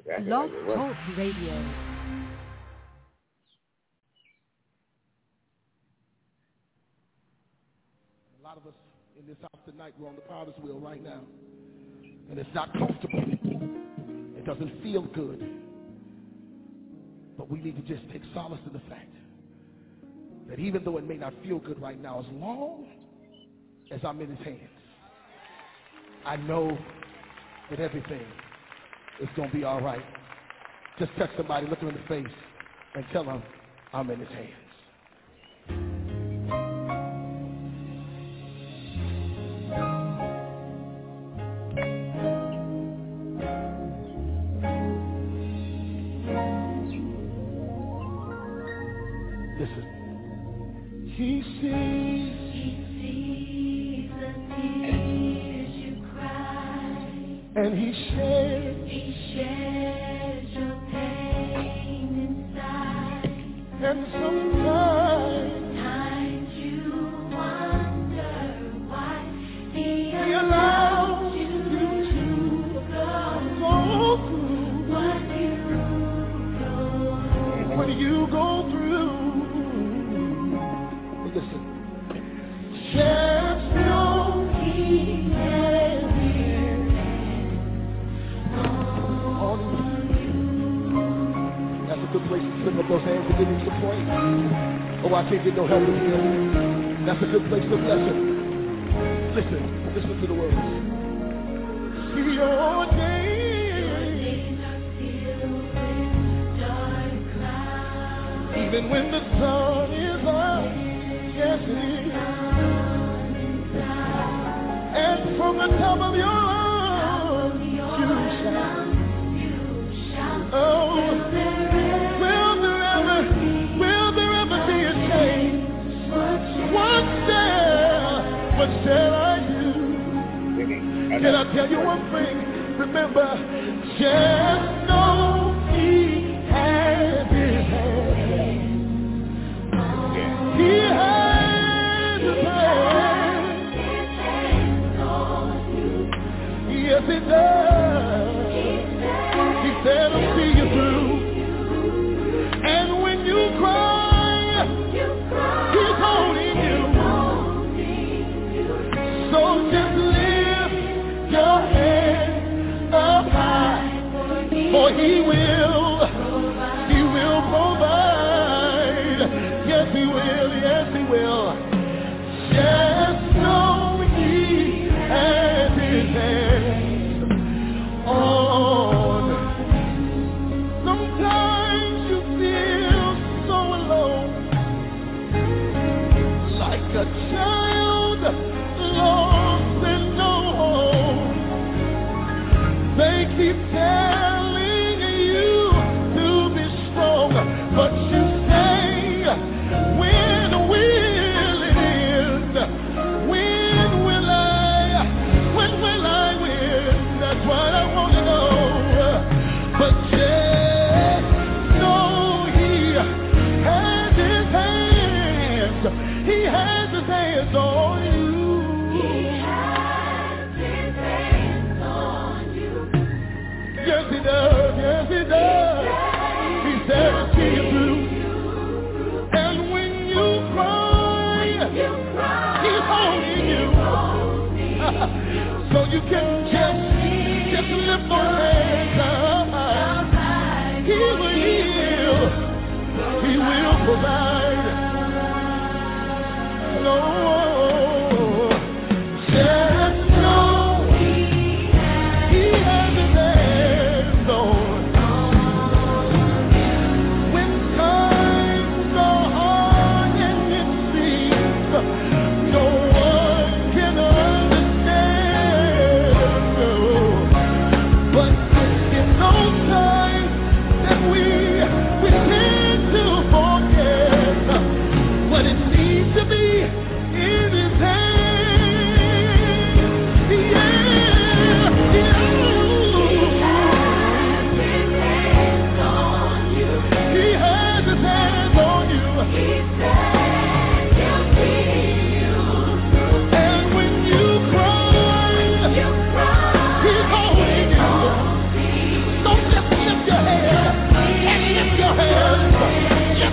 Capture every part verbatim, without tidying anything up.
Blog Talk Radio. A lot of us in this house tonight, we're on the potter's wheel right now. And it's not comfortable. It doesn't feel good. But we need to just take solace in the fact that even though it may not feel good right now, as long as I'm in his hands, I know that everything is going to be all right. Just touch somebody, look them in the face, and tell them I'm in his hands. Listen. He sees, he sees the tears you cry, and he shares, he shares your pain inside. And sometimes, sometimes you wonder why he allows you to go through what you go, what you go through. Listen, just know he has his hands on you. That's a good place to slip up those hands and give him some praise. Oh, I can't get no help in here. That's a good place to bless him. Listen, listen to the words. See your days even when the sun is up. Yes, it is. And from the top of your lungs, you shout. Oh, will there ever, will there ever be a change? What shall, what shall I do? Can I tell you one thing? Remember, just know he has his hand. He has his hand. Yes, he does. He said, I'll see you through. And when you cry, he's holding you. So just lift your head up high, for he will, he will provide. Yes, he will, yes, he will. Just know he has his hands on. Sometimes you feel so alone, like a child lost and no home. They keep telling you to be strong, but you say, when will it end? When will I, when will I win? That's what I want to know. But just know he has his hands. He has his hands on you. He has his hands on you. Yes, he does. Yes, he does. He said, I'll see you through. And when you cry, he's holding you. So you can just, just lift those hands up. He will heal. He will provide. No, just know he has his hands on. When times are hard and it seems no one can understand,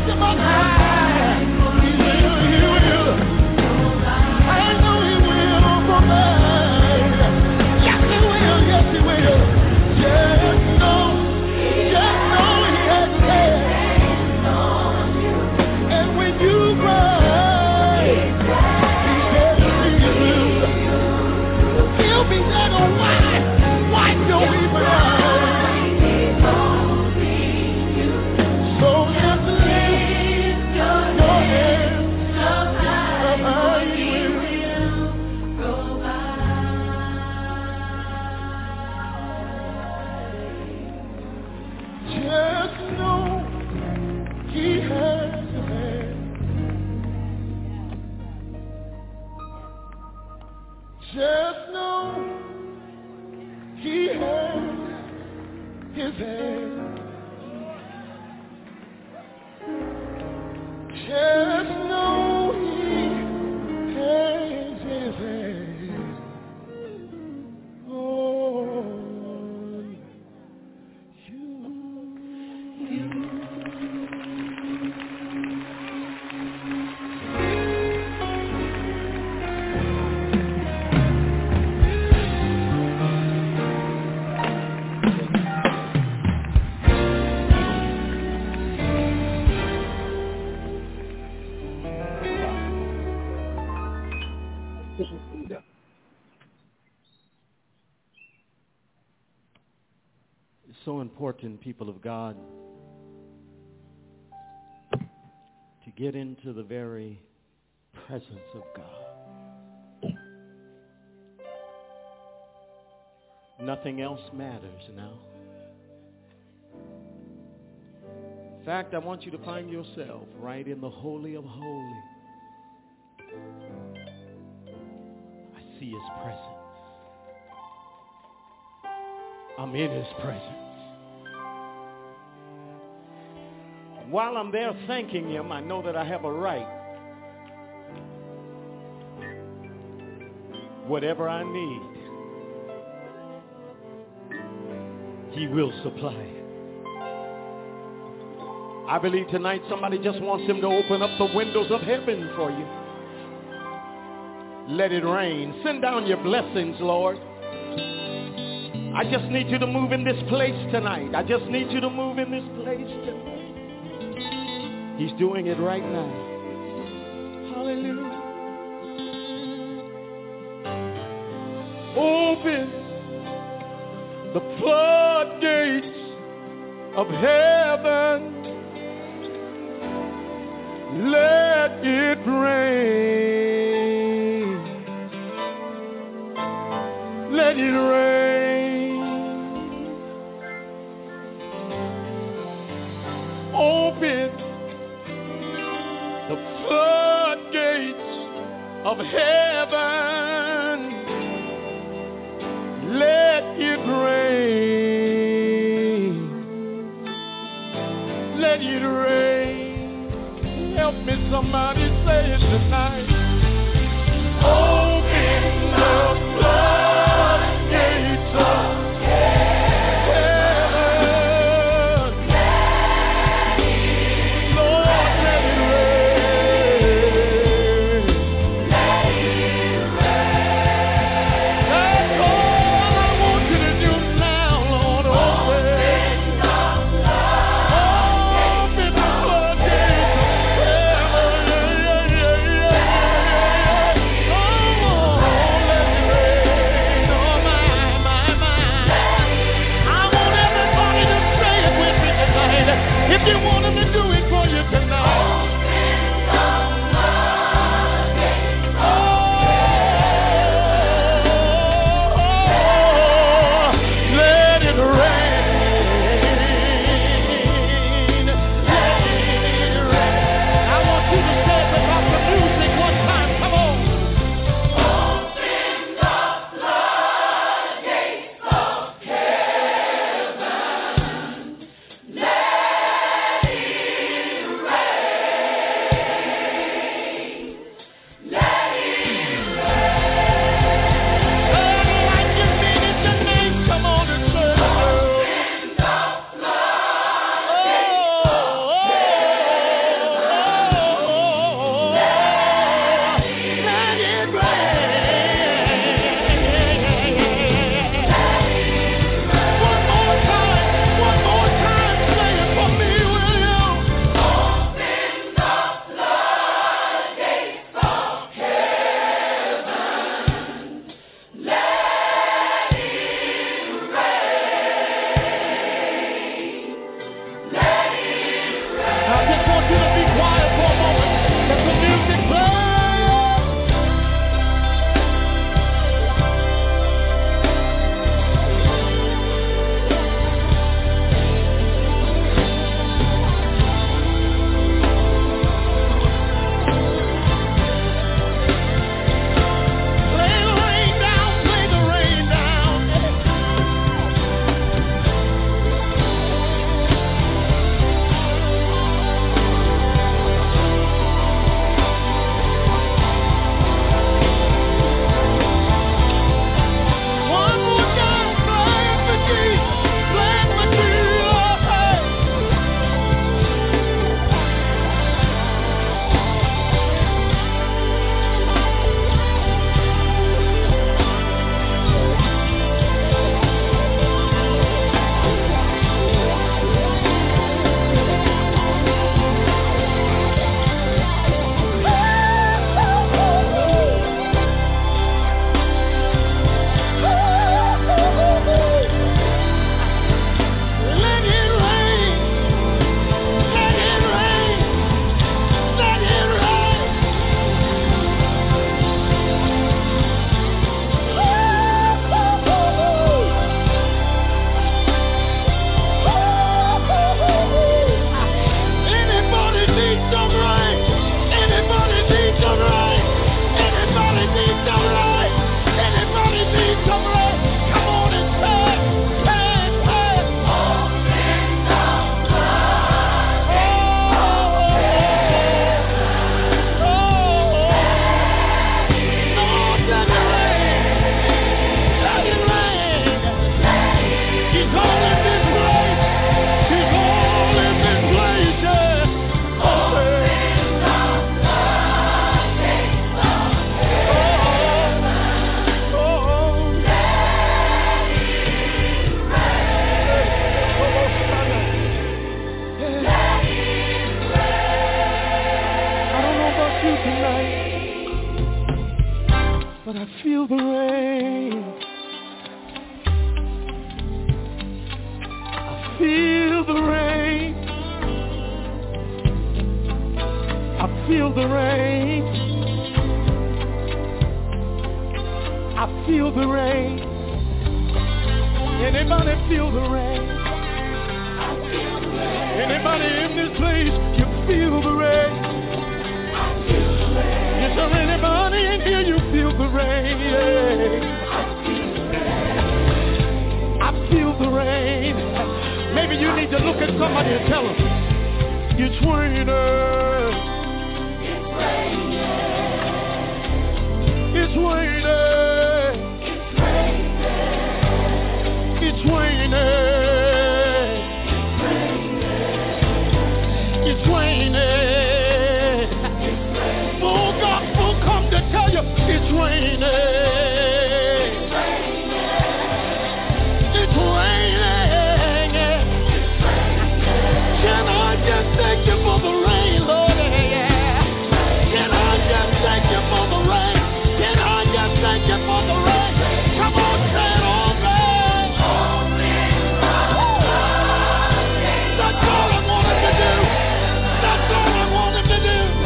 him up high. He will, he will. I know he will provide. Yes, he will, yes, he will. Just know, just know he has his hand on you. And when you cry, he said to you, he'll be there to wipe, wipe your weeping eyes. So just lift your hands up high, he will provide. Just know he has a hand. Just know he has his hand. Just know he has his hand on you. It's so important, people of God, to get into the very presence of God. Nothing else matters now. In fact, I want you to find yourself right in the Holy of Holies. I see his presence. I'm in his presence. While I'm there thanking him, I know that I have a right. Whatever I need, he will supply it. I believe tonight somebody just wants him to open up the windows of heaven for you. Let it rain. Send down your blessings, Lord. I just need you to move in this place tonight. I just need you to move in this place tonight. He's doing it right now. Hallelujah. Open the floodgates of heaven. Let it rain. Let it rain. Open the floodgates of heaven. Let it rain. Let it rain. Help me, somebody say it tonight. Open the floodgates of yeah, yeah, yeah. feel the rain. I feel the rain. I feel the rain. Anybody feel the rain? I feel the rain. Anybody in this place, you feel the rain? I feel the rain. Is there anybody in here, you feel the rain? I feel the rain. I feel the rain. Maybe you need to look at somebody and tell them, it's raining. It's raining. It's raining. It's raining. It's raining. Full gospel come to tell you it's raining. It's raining. Can I just thank you for the rain, Lord? Can I just thank you for the rain? Can I just thank you for the rain? Come on, say it all day. That's all I wanted to do. That's all I wanted to do.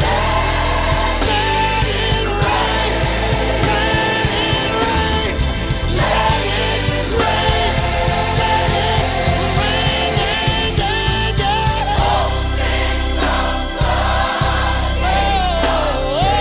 Let it rain. Let it rain. Let it rain. Let it rain. Yeah, yeah. All things outside. Oh, oh,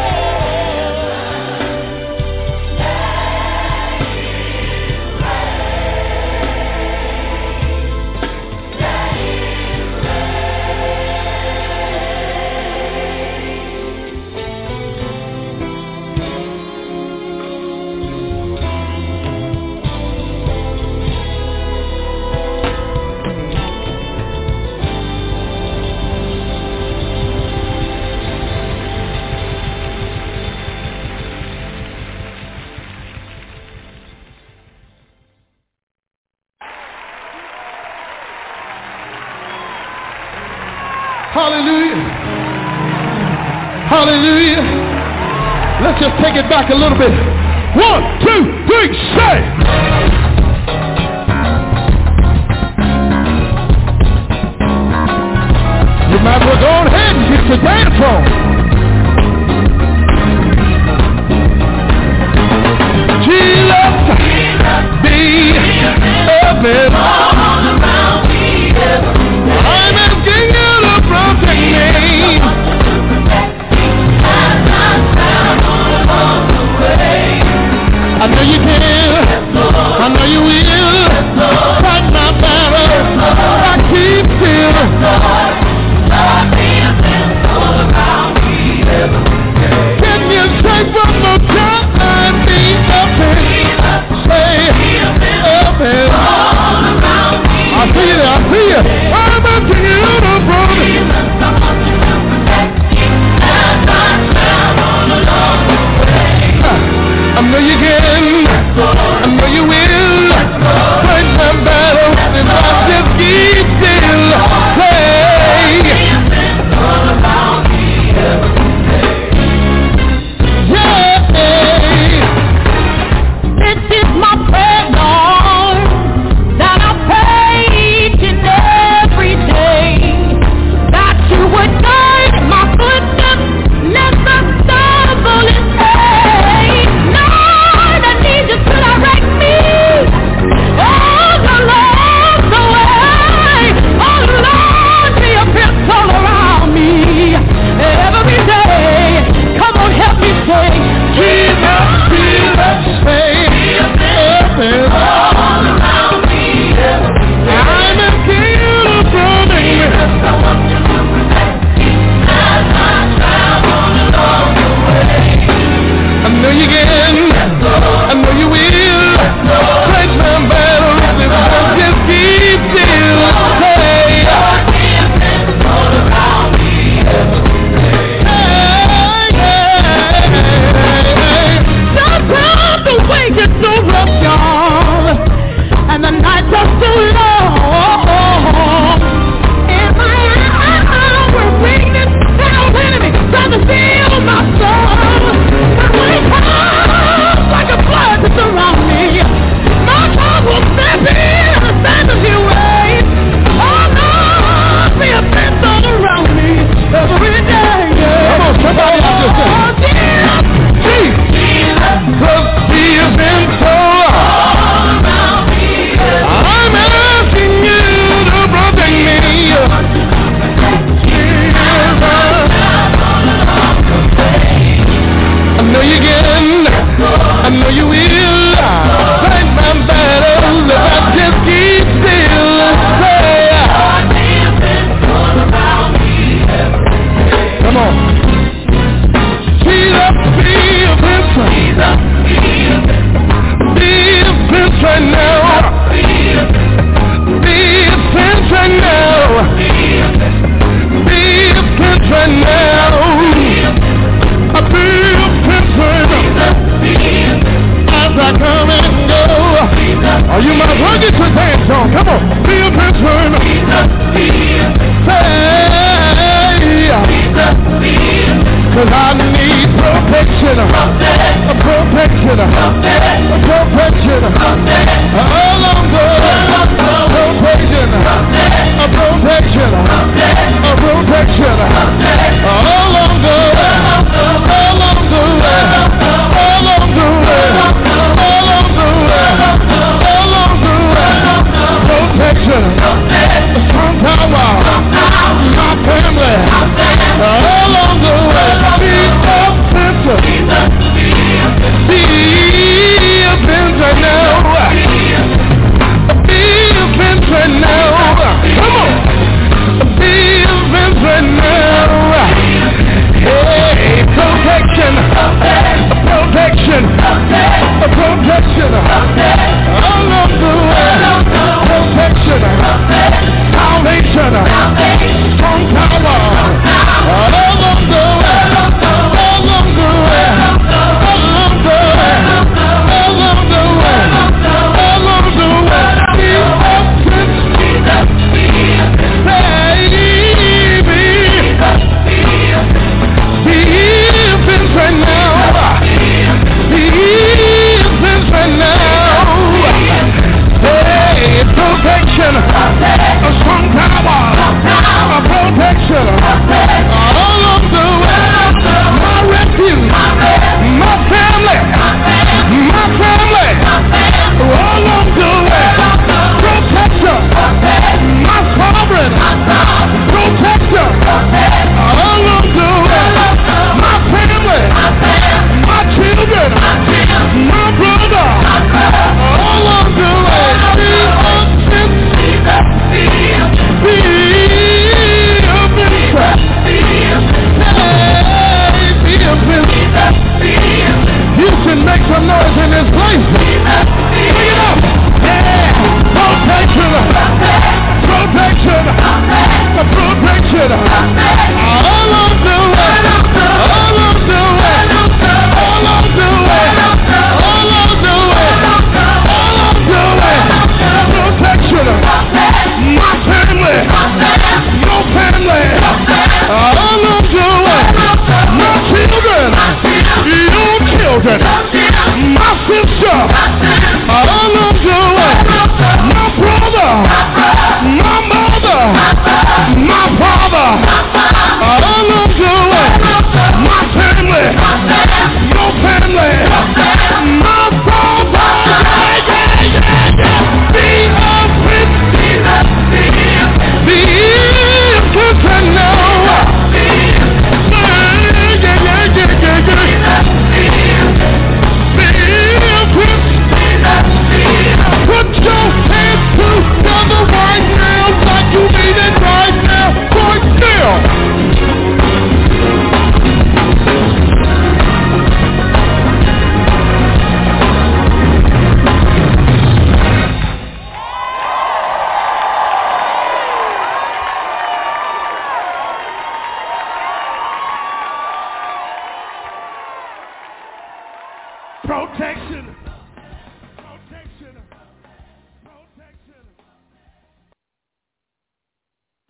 Hallelujah. Hallelujah. Let's just take it back a little bit. One, two, three, say. You might as well go ahead and get your dance on. Jesus, be open. I'm asking you to protect me. I know you can. I know you will. Fight my battle. I keep still. Can you say one more time? Be open. Say open. I see you there. I see you. I'm asking you to protect me. I know you can, I know you will, fight my battle, if I just keep still, hey, yeah, it is my prayer, Lord, that I pray each and every day.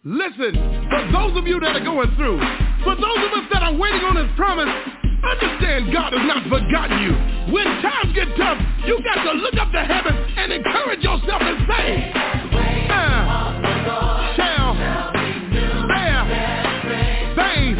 Listen, for those of you that are going through, for those of us that are waiting on his promise, understand God has not forgotten you. When times get tough, you got to look up to heaven and encourage yourself and say, uh, shall bear things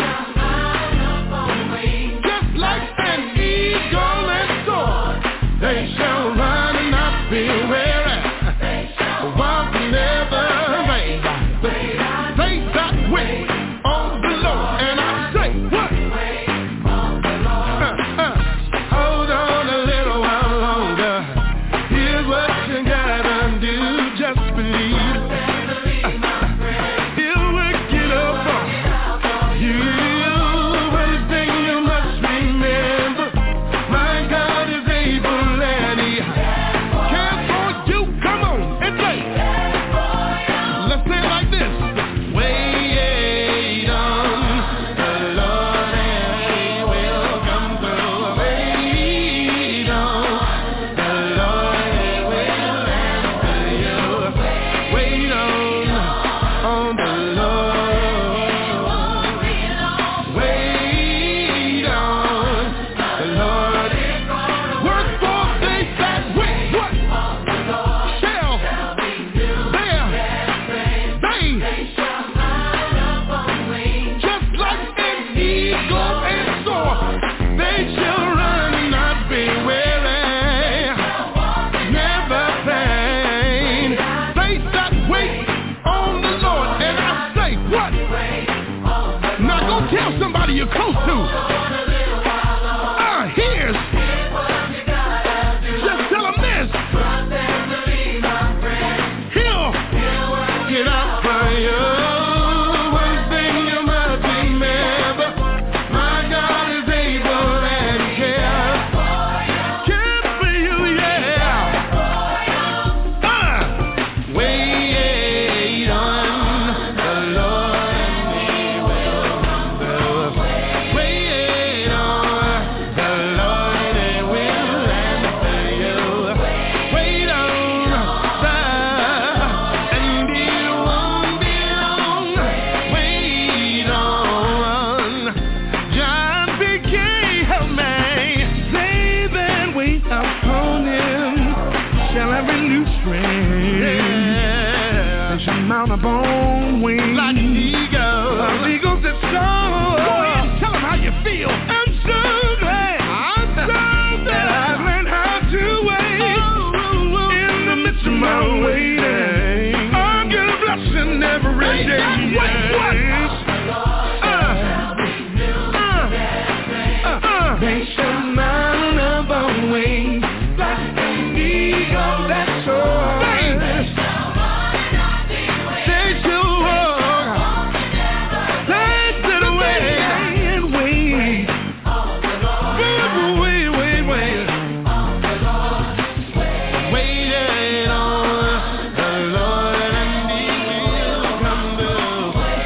just like an eagle and soar. They shall run and not be weary, walk never faint. They that wait on the Lord, and I say, what? Uh, uh, hold on a little while longer. Here's what you gotta do, just believe. Uh, he'll work it up for you. One thing you must remember, my God is able and he cares for you. Come on and say, let's say it like this. Wait on the Lord and he will come through. Wait on the Lord and he will answer you. Wait on, on the Lord. Wait on the Lord. Work for they that wait. What? Shall bear things just like an eagle and soar. They shall run and not be weary, never faint. They that wait on the Lord, and I say, what? Now go tell somebody you're close to. Ah, here's. Just tell them this. He'll get out for you. One thing you must remember, my God is able and he cares. Cares for you, yeah. Ah, wait on the Lord and he will come through. Wait on the Lord and he will answer you. Wait on the, and it won't be long. Wait on John P. K. help me. They that wait upon him shall have renewed strength. They shall mount upon wings like eagles. Like eagles that soar. Go ahead and tell them how you feel. I'm so glad. I'm so glad that I've learned how to wait. In the midst of my waiting, I'm gonna bless him every day. Wait, what? Uh, uh, uh, they shall mount upon wings like an eagle that soars. They shall walk. They shall wait and wait. Wait, wait, wait, wait. Waiting on the Lord and he will come through.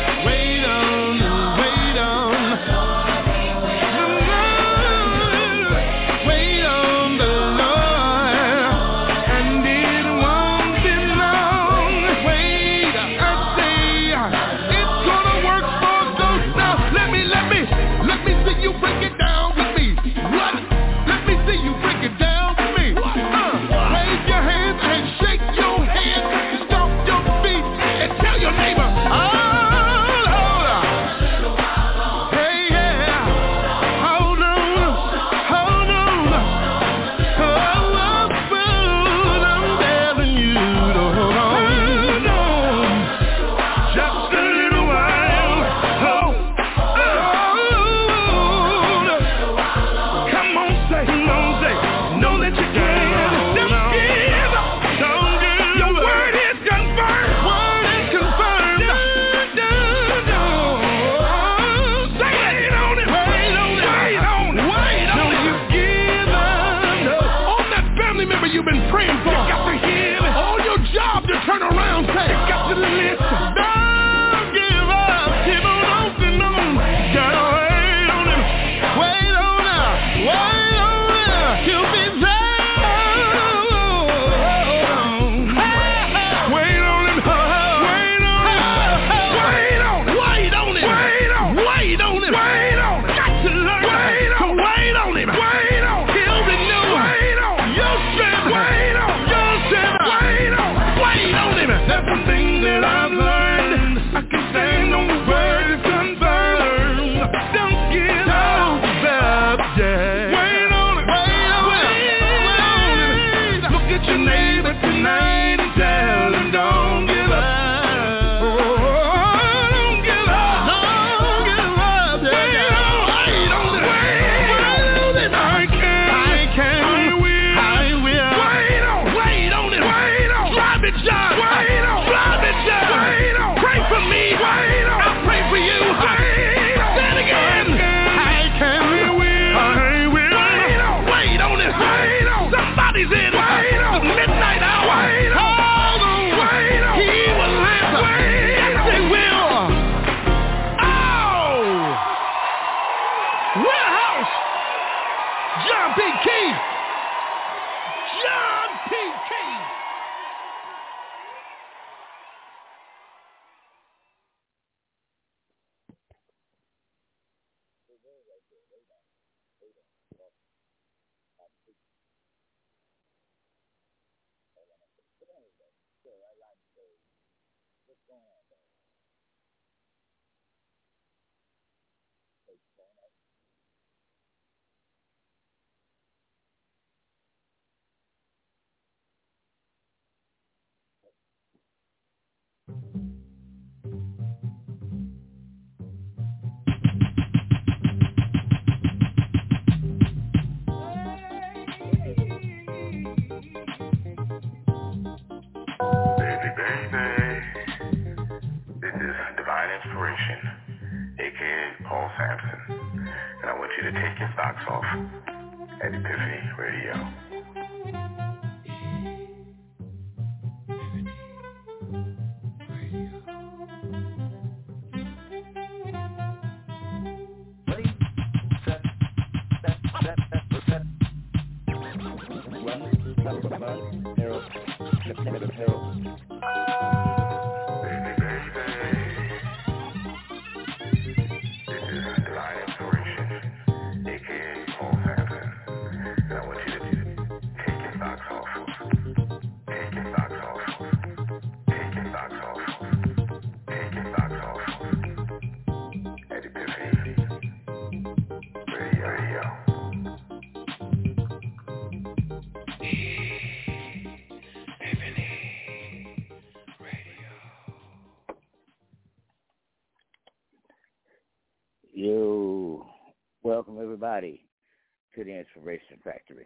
Yo, welcome everybody to the Inspiration Factory.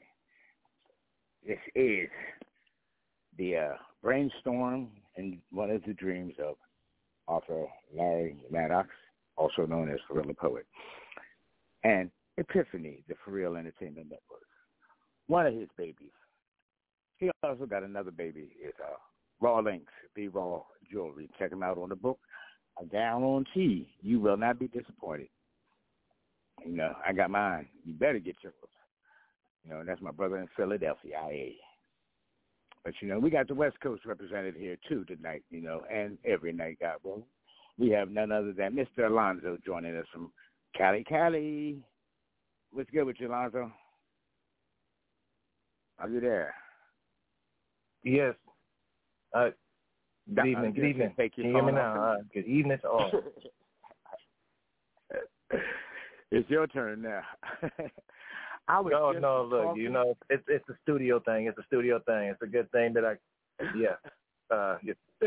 This is the uh, brainstorm and one of the dreams of author Larry Maddox, also known as For Real the Poet, and Epiphany, the For Real Entertainment Network. One of his babies. He also got another baby. It's uh, Raw Links, Be Raw Jewelry. Check him out on the book. I guarantee you will not be disappointed. You know, I got mine. You better get yours. You know, and that's my brother in Philadelphia, I A. But, you know, we got the West Coast represented here, too, tonight, you know, and every night, God willing. We have none other than Mister Alonzo joining us from Cali, Cali. What's good with you, Alonzo? Are you there? Yes. Uh, good evening. Good evening. Can you hear me now? Uh, good evening to all. It's your turn now. I was no, just no, look, talking. you know, it's it's a studio thing. It's a studio thing. It's a good thing that I, yeah. Uh, yeah.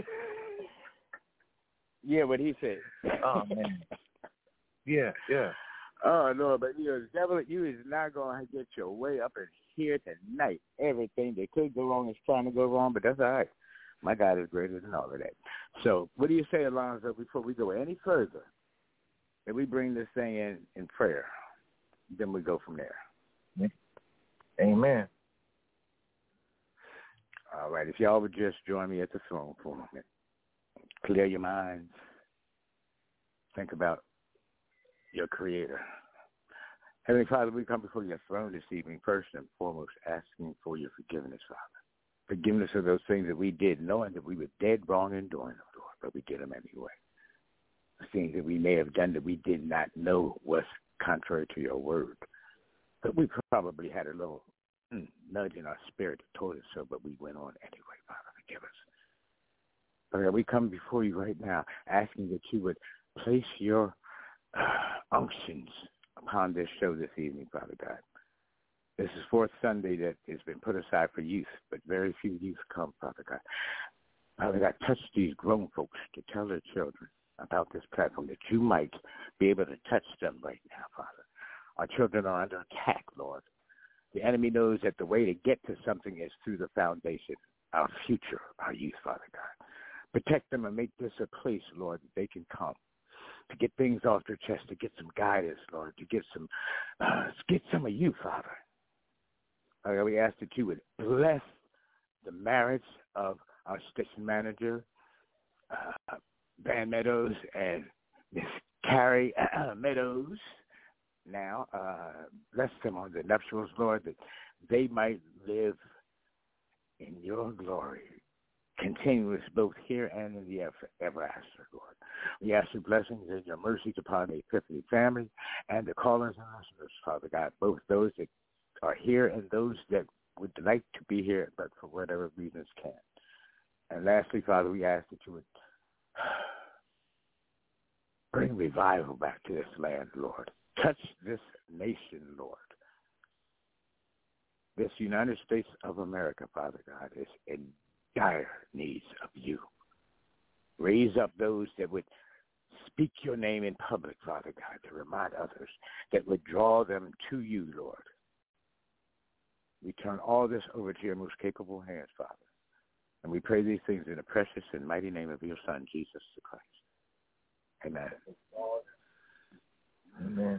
Yeah, what he said. Oh, man. Yeah, yeah. Oh, no, but you know, the devil, you is not going to get your way up in here tonight. Everything that could go wrong is trying to go wrong, but that's all right. My God is greater than all of that. So what do you say, Alonzo, before we go any further, that we bring this thing in in prayer? Then we go from there. Amen. All right. If y'all would just join me at the throne for a moment. Clear your minds. Think about your Creator. Heavenly Father, we come before your throne this evening, first and foremost, asking for your forgiveness, Father. Forgiveness of those things that we did, knowing that we were dead wrong in doing them, Lord, but we did them anyway. The things that we may have done that we did not know was contrary to your word. But we probably had a little mm, nudge in our spirit that told us so, but we went on anyway, Father. Forgive us. Father, we come before you right now, asking that you would place your uh, unctions upon this show this evening, Father God. This is fourth Sunday that has been put aside for youth, but very few youth come, Father God. Father God, touch these grown folks to tell their children about this platform, that you might be able to touch them right now, Father. Our children are under attack, Lord. The enemy knows that the way to get to something is through the foundation, our future, our youth, Father God. Protect them and make this a place, Lord, that they can come to get things off their chest, to get some guidance, Lord, to get some, uh, get some of you, Father. Uh, we ask that you would bless the marriage of our station manager, uh, Van Meadows, and Miss Carrie uh, Meadows. Now, uh, bless them on the nuptials, Lord, that they might live in your glory, continuous both here and in the ever, ever after, Lord. We ask your blessings and your mercies upon the Epiphany family and the callers and listeners, Father God, both those that are here and those that would like to be here but for whatever reasons can't. And lastly, Father, we ask that you would bring revival back to this land, Lord. Touch this nation, Lord. This United States of America, Father God, is in dire needs of you. Raise up those that would speak your name in public, Father God, to remind others, that would draw them to you, Lord. We turn all this over to your most capable hands, Father. And we pray these things in the precious and mighty name of your Son, Jesus the Christ. Amen. Amen.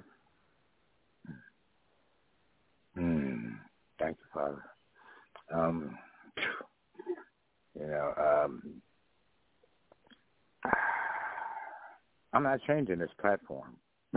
Mm. Thank you, Father. Um, you know, um, I'm not changing this platform.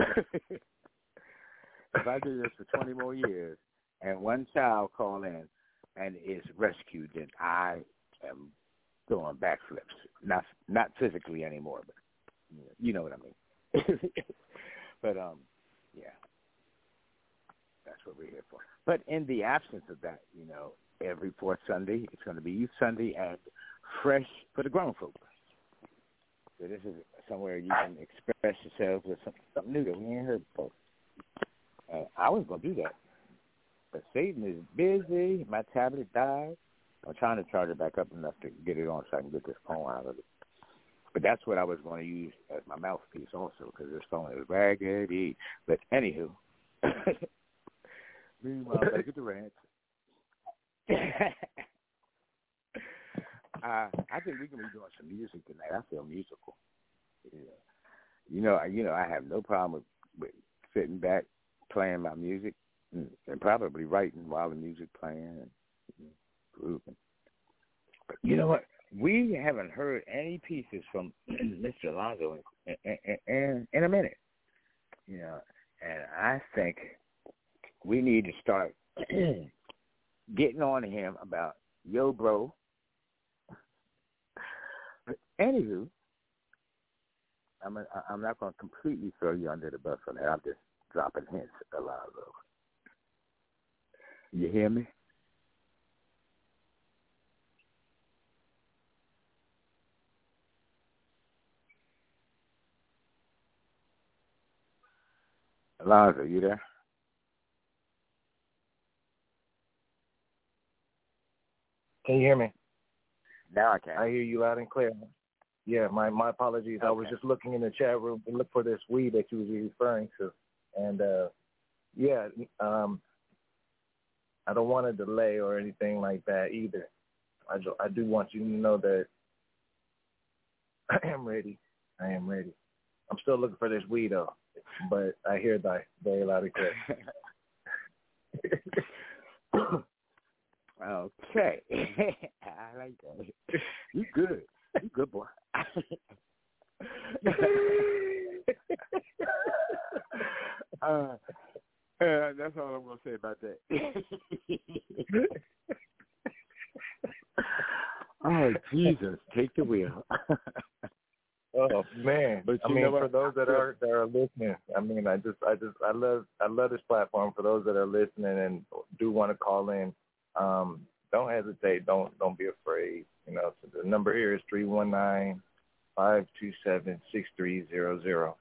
If I do this for twenty more years and one child call in and is rescued, then I am doing backflips. Not not physically anymore, but you know what I mean. But, um, yeah, that's what we're here for. But in the absence of that, you know, every fourth Sunday, it's going to be Youth Sunday and Fresh for the grown folks. So this is somewhere you can express yourself with something, something new that we ain't heard before. Uh, I was going to do that, but Satan is busy. My tablet died. I'm trying to charge it back up enough to get it on so I can get this phone out of it. But that's what I was going to use as my mouthpiece also, because this phone is raggedy. But anywho, meanwhile, back at the ranch. uh, I think we can be doing some music tonight. I feel musical. Yeah. You know, I, you know, I have no problem with, with sitting back, playing my music, and, and probably writing while the music playing and, and grooving. But you know what? We haven't heard any pieces from Mister Alonzo in, in, in, in a minute, you know, and I think we need to start getting on to him about Yo Bro. But anywho, I'm a, I'm not going to completely throw you under the bus on that. I'm just dropping hints, Alonzo. You hear me? Alonzo, you there? Can you hear me? Now I can. I hear you loud and clear. Yeah, my, my apologies. Okay. I was just looking in the chat room to look for this weed that you was referring to. And, uh, yeah, um, I don't want to delay or anything like that either. I do, I do want you to know that I am ready. I am ready. I'm still looking for this weed, though. But I hear that very loud and clear. Okay. I like that. You good. You good, boy. uh, uh, that's all I'm going to say about that. Oh, Jesus. Take the wheel. Oh man! But I mean, for those that are that are listening, I mean, I just, I just, I love, I love this platform. For those that are listening and do want to call in, um, don't hesitate. Don't, don't be afraid. You know, so the number here is three one nine, five two seven, six three zero zero.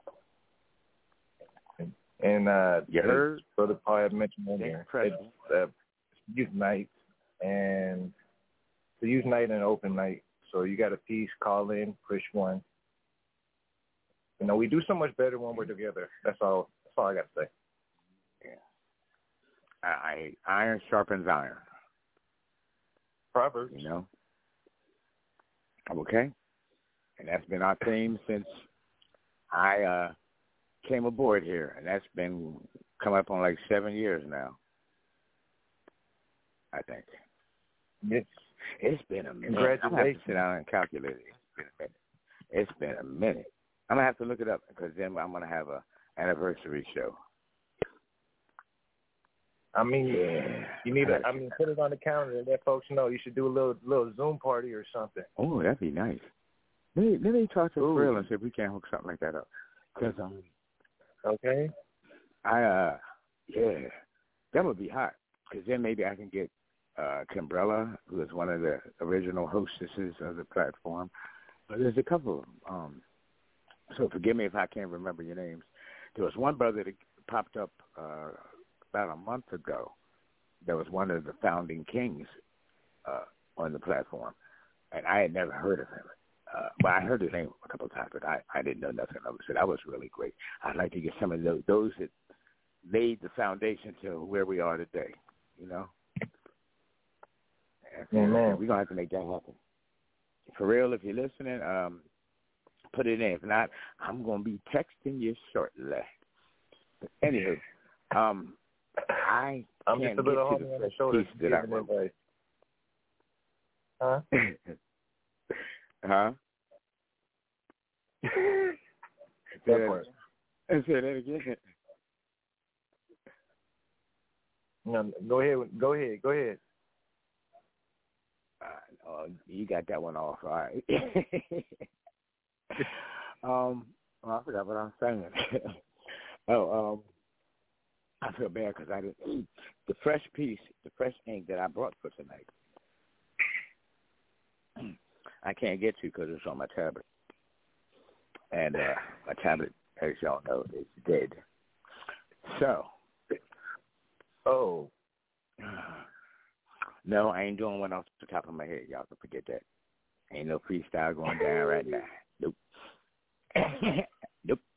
And, and uh, you heard Brother Paul had mentioned earlier, it's uh, youth night, and the youth night and open night. So you got a piece, call in, push one. You know, we do so much better when we're together. That's all. That's all I got to say. Yeah. I, iron sharpens iron. Proverbs. You know. Okay. And that's been our theme since I uh, came aboard here, and that's been coming up on like seven years now. I think. Yes. It's been a minute. Congratulations. I'm going to have to sit down and calculate it. It's been a minute. It's been a minute. I'm going to have to look it up because then I'm going to have a anniversary show. I mean, yeah. you need to, I mean, put it on the calendar and let folks know you should do a little little Zoom party or something. Oh, that'd be nice. Let me, let me talk to Ooh. Pharrell and see if we can't hook something like that up. Cause um, okay. I uh, yeah, that would be hot. Cause then maybe I can get uh, Kimbrella, who is one of the original hostesses of the platform. But there's a couple of them. Um, so forgive me if I can't remember your names. There was one brother that popped up uh, about a month ago. That was one of the founding kings uh, on the platform, and I had never heard of him. Uh, well, I heard his name a couple of times, but I, I didn't know nothing of it. So that was really great. I'd like to get some of those, those that laid the foundation to where we are today, you know? Amen. We're going to have to make that happen. For real, if you're listening, um, put it in. If not, I'm going to be texting you shortly. But anywho, um, I I'm can't just a little get to homie on the the shoulder piece that I wrote. advice. Huh? Huh? That part. Say that again. No, go ahead. Go ahead. Go ahead. Uh, oh, you got that one off. All right. um, well, I forgot what I was saying. oh, um, I feel bad because I didn't. The fresh piece, the fresh ink that I brought for tonight, I can't get to because it's on my tablet. And uh, my tablet, as y'all know, is dead. So. Oh. No, I ain't doing one off the top of my head. Y'all can forget that. Ain't no freestyle going down right now. Nope. Nope.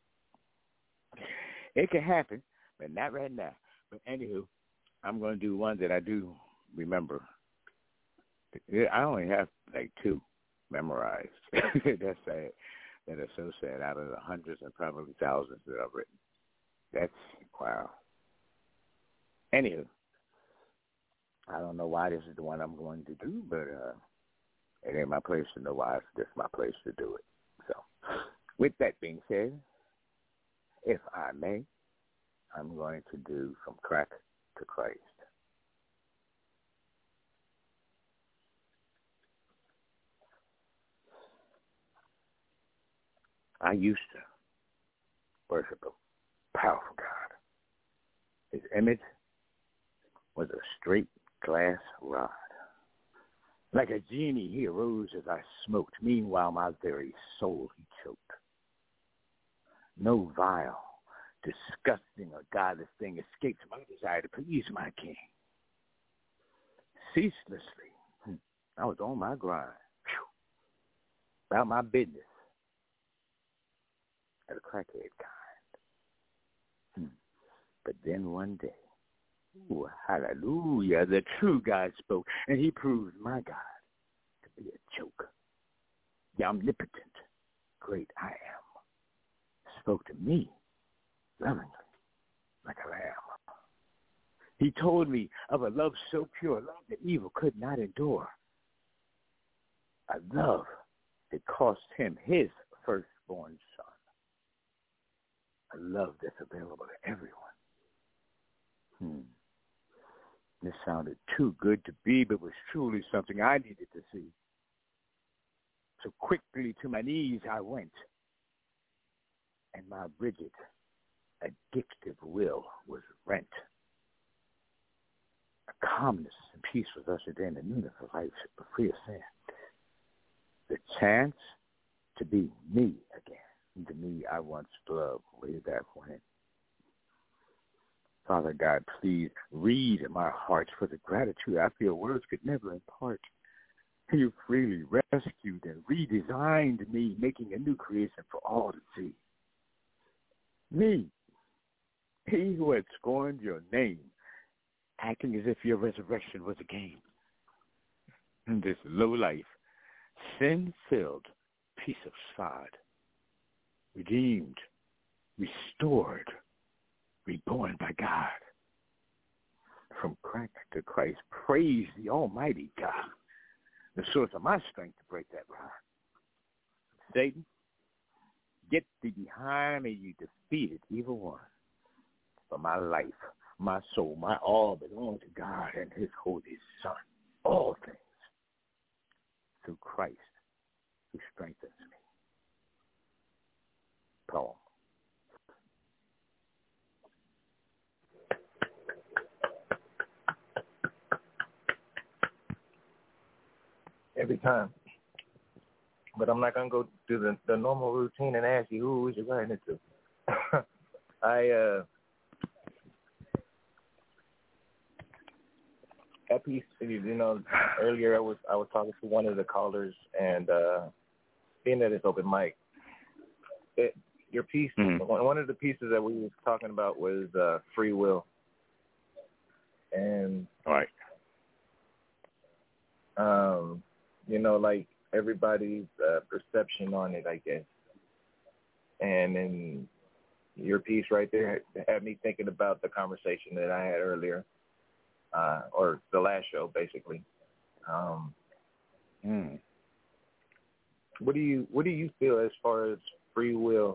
It can happen, but not right now. But anywho, I'm going to do one that I do remember. I only have like two memorized. That's sad. That is so sad. Out of the hundreds and probably thousands that I've written. That's, wow. Anywho, I don't know why this is the one I'm going to do, but uh, it ain't my place to know why. It's just my place to do it. So, with that being said, if I may, I'm going to do From Crack to Christ. I used to worship a powerful God. His image was a straight glass rod. Like a genie, he arose as I smoked. Meanwhile, my very soul he choked. No vile, disgusting, or godless thing escaped my desire to please my king. Ceaselessly, I was on my grind, whew, about my business, at a crackhead kind. Hmm. But then one day, ooh, hallelujah, the true God spoke, and he proved my God to be a joke. The omnipotent, great I am, spoke to me lovingly like a lamb. He told me of a love so pure, love that evil could not endure. A love that cost him his firstborn son. A love that's available to everyone. Hmm. This sounded too good to be, but was truly something I needed to see. So quickly to my knees I went, and my rigid, addictive will was rent. A calmness and peace was ushered in, a newness of life free of sin. The chance to be me again, the me I once loved way back when. Father God, please read my heart, for the gratitude I feel words could never impart. You freely rescued and redesigned me, making a new creation for all to see. Me, he who had scorned your name, acting as if your resurrection was a game. In this low life, sin-filled piece of sod, redeemed, restored, reborn by God. From crack to Christ, praise the Almighty God, the source of my strength to break that rod. Satan, get thee behind me, you defeated evil one. For my life, my soul, my all belong to God and his holy Son. All things through Christ who strengthens me. poem. Every time. But I'm not going to go through the, the normal routine and ask you, who was you writing it to? I, uh, that piece, you know, earlier I was I was talking to one of the callers, and uh, being that it's open mic, it, your piece, mm-hmm. one, one of the pieces that we were talking about was uh, free will. And, all right. um, you know, like everybody's uh, perception on it, I guess. And then your piece right there had me thinking about the conversation that I had earlier, uh, or the last show, basically. Um, mm. What do you What do you feel as far as free will?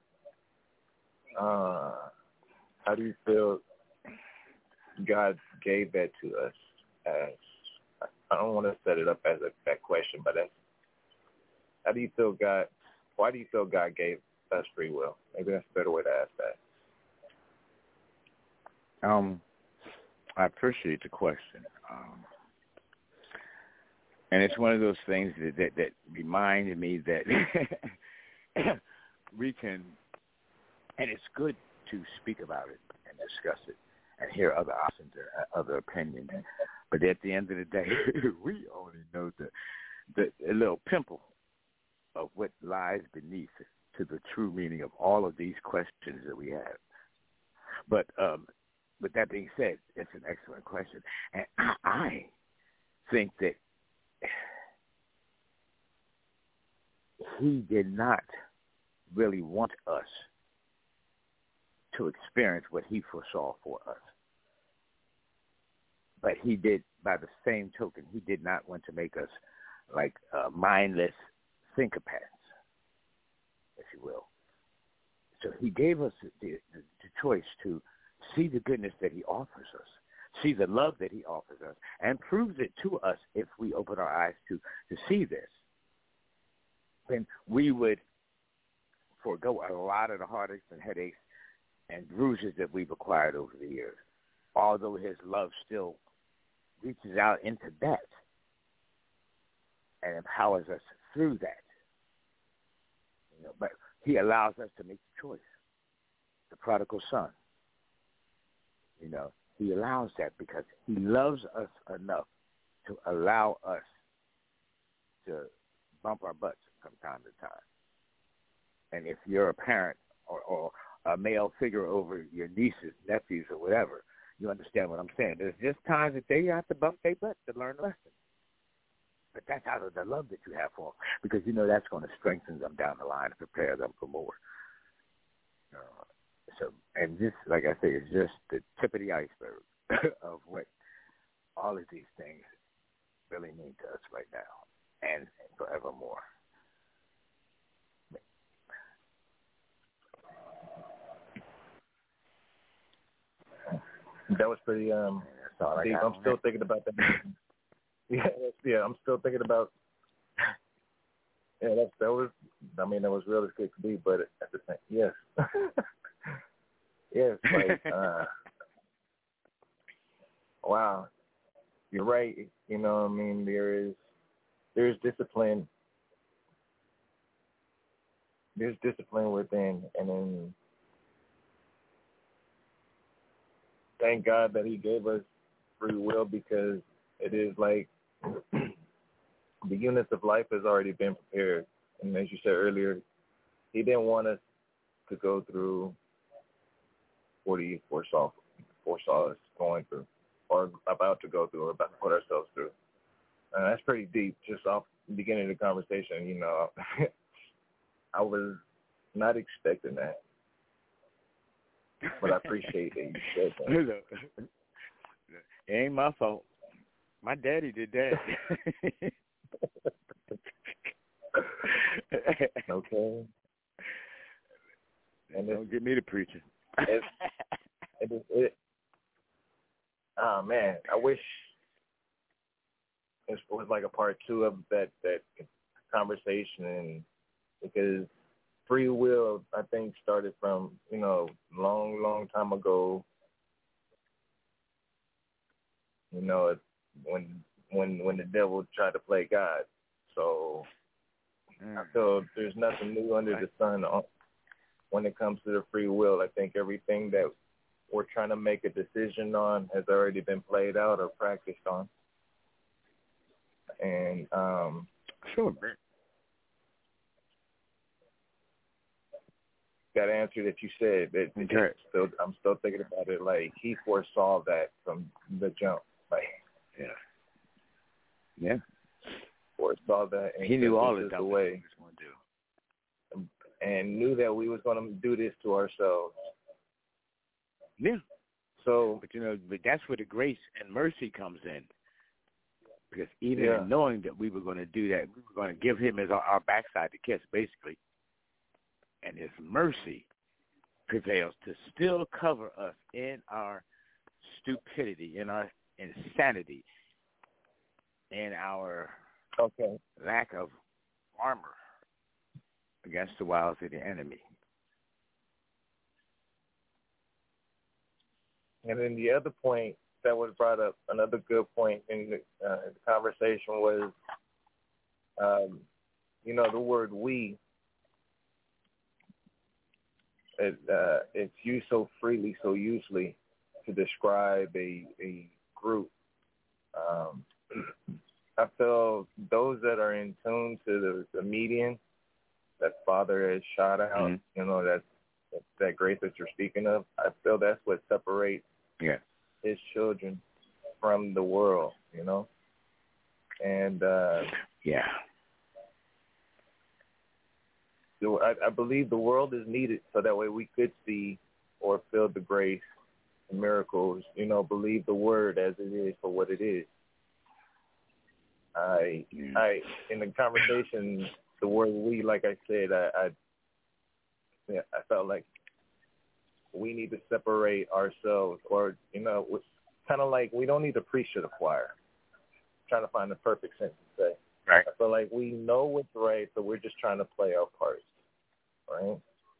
Uh, how do you feel God gave that to us? As I don't want to set it up as a that question, but that's, how do you feel God? Why do you feel God gave us free will? Maybe that's a better way to ask that. Um, I appreciate the question, um, and it's one of those things that that, that reminded me that we can, and it's good to speak about it and discuss it and hear other options or other opinions. But at the end of the day, we only know the, the a little pimple of what lies beneath to the true meaning of all of these questions that we have. But um, with that being said, it's an excellent question. And I, I think that he did not really want us to experience what he foresaw for us. But he did, by the same token, he did not want to make us like uh, mindless sycophants, if you will. So he gave us the, the, the choice to see the goodness that he offers us, see the love that he offers us, and proves it to us if we open our eyes to, to see this. Then we would forego a lot of the heartaches and headaches and bruises that we've acquired over the years, although his love still reaches out into that and empowers us through that. You know, but he allows us to make the choice. The prodigal son. You know, he allows that because he loves us enough to allow us to bump our butts from time to time. And if you're a parent or, or a male figure over your nieces, nephews, or whatever, you understand what I'm saying. There's just times that they have to bump their butt to learn a lesson. But that's out of the love that you have for them, because you know that's going to strengthen them down the line and prepare them for more. Uh, so, and this, like I say, is just the tip of the iceberg of what all of these things really mean to us right now and, and forevermore. That was pretty um deep. I'm still that. thinking about that. yeah, that's, yeah, I'm still thinking about. Yeah, that's that was. I mean, that was real as it could be, but at the same, yes, yes, like, uh, wow, you're right. You know, I mean, there is there's discipline. There's discipline within, and then. Thank God that he gave us free will, because it is like the units of life has already been prepared. And as you said earlier, he didn't want us to go through what he foresaw, foresaw us going through or about to go through or about to put ourselves through. And that's pretty deep just off the beginning of the conversation. You know, I was not expecting that. But I appreciate that you said that. It ain't my fault. My daddy did that. Okay. And don't get me to preaching. It, it, it, oh, man. I wish it was like a part two of that, that conversation, and because free will, I think, started from, you know, long, long time ago. You know, when when when the devil tried to play God. So mm. I feel there's nothing new under right. the sun when it comes to the free will. I think everything that we're trying to make a decision on has already been played out or practiced on. And um, sure. That answer that you said, that okay. still, I'm still thinking about it. Like he foresaw that from the jump. Like, yeah, yeah. Foresaw that. And he knew all the the way he was going to do, and knew that we was going to do this to ourselves. Yeah. So, but you know, but that's where the grace and mercy comes in. Because even yeah. in knowing that we were going to do that, we were going to give him as our, our backside to kiss, basically. And his mercy prevails to still cover us in our stupidity, in our insanity, in our okay. lack of armor against the wiles of the enemy. And then the other point that was brought up, another good point in the, uh, the conversation was, um, you know, the word we. It, uh, it's used so freely, so usually to describe a, a group. Um, I feel those that are in tune to the, the median that Father has shot out, mm-hmm. you know, that, that that grace that you're speaking of, I feel that's what separates yeah. his children from the world, you know. And uh, yeah. I, I believe the world is needed so that way we could see or feel the grace and miracles, you know, believe the word as it is for what it is. I, I, in the conversation, the word we, like I said, I, I, yeah, I felt like we need to separate ourselves or, you know, it's kind of like we don't need to preach to the choir. I'm trying to find the perfect sentence to say. Right. I feel like we know what's right, but we're just trying to play our parts, right?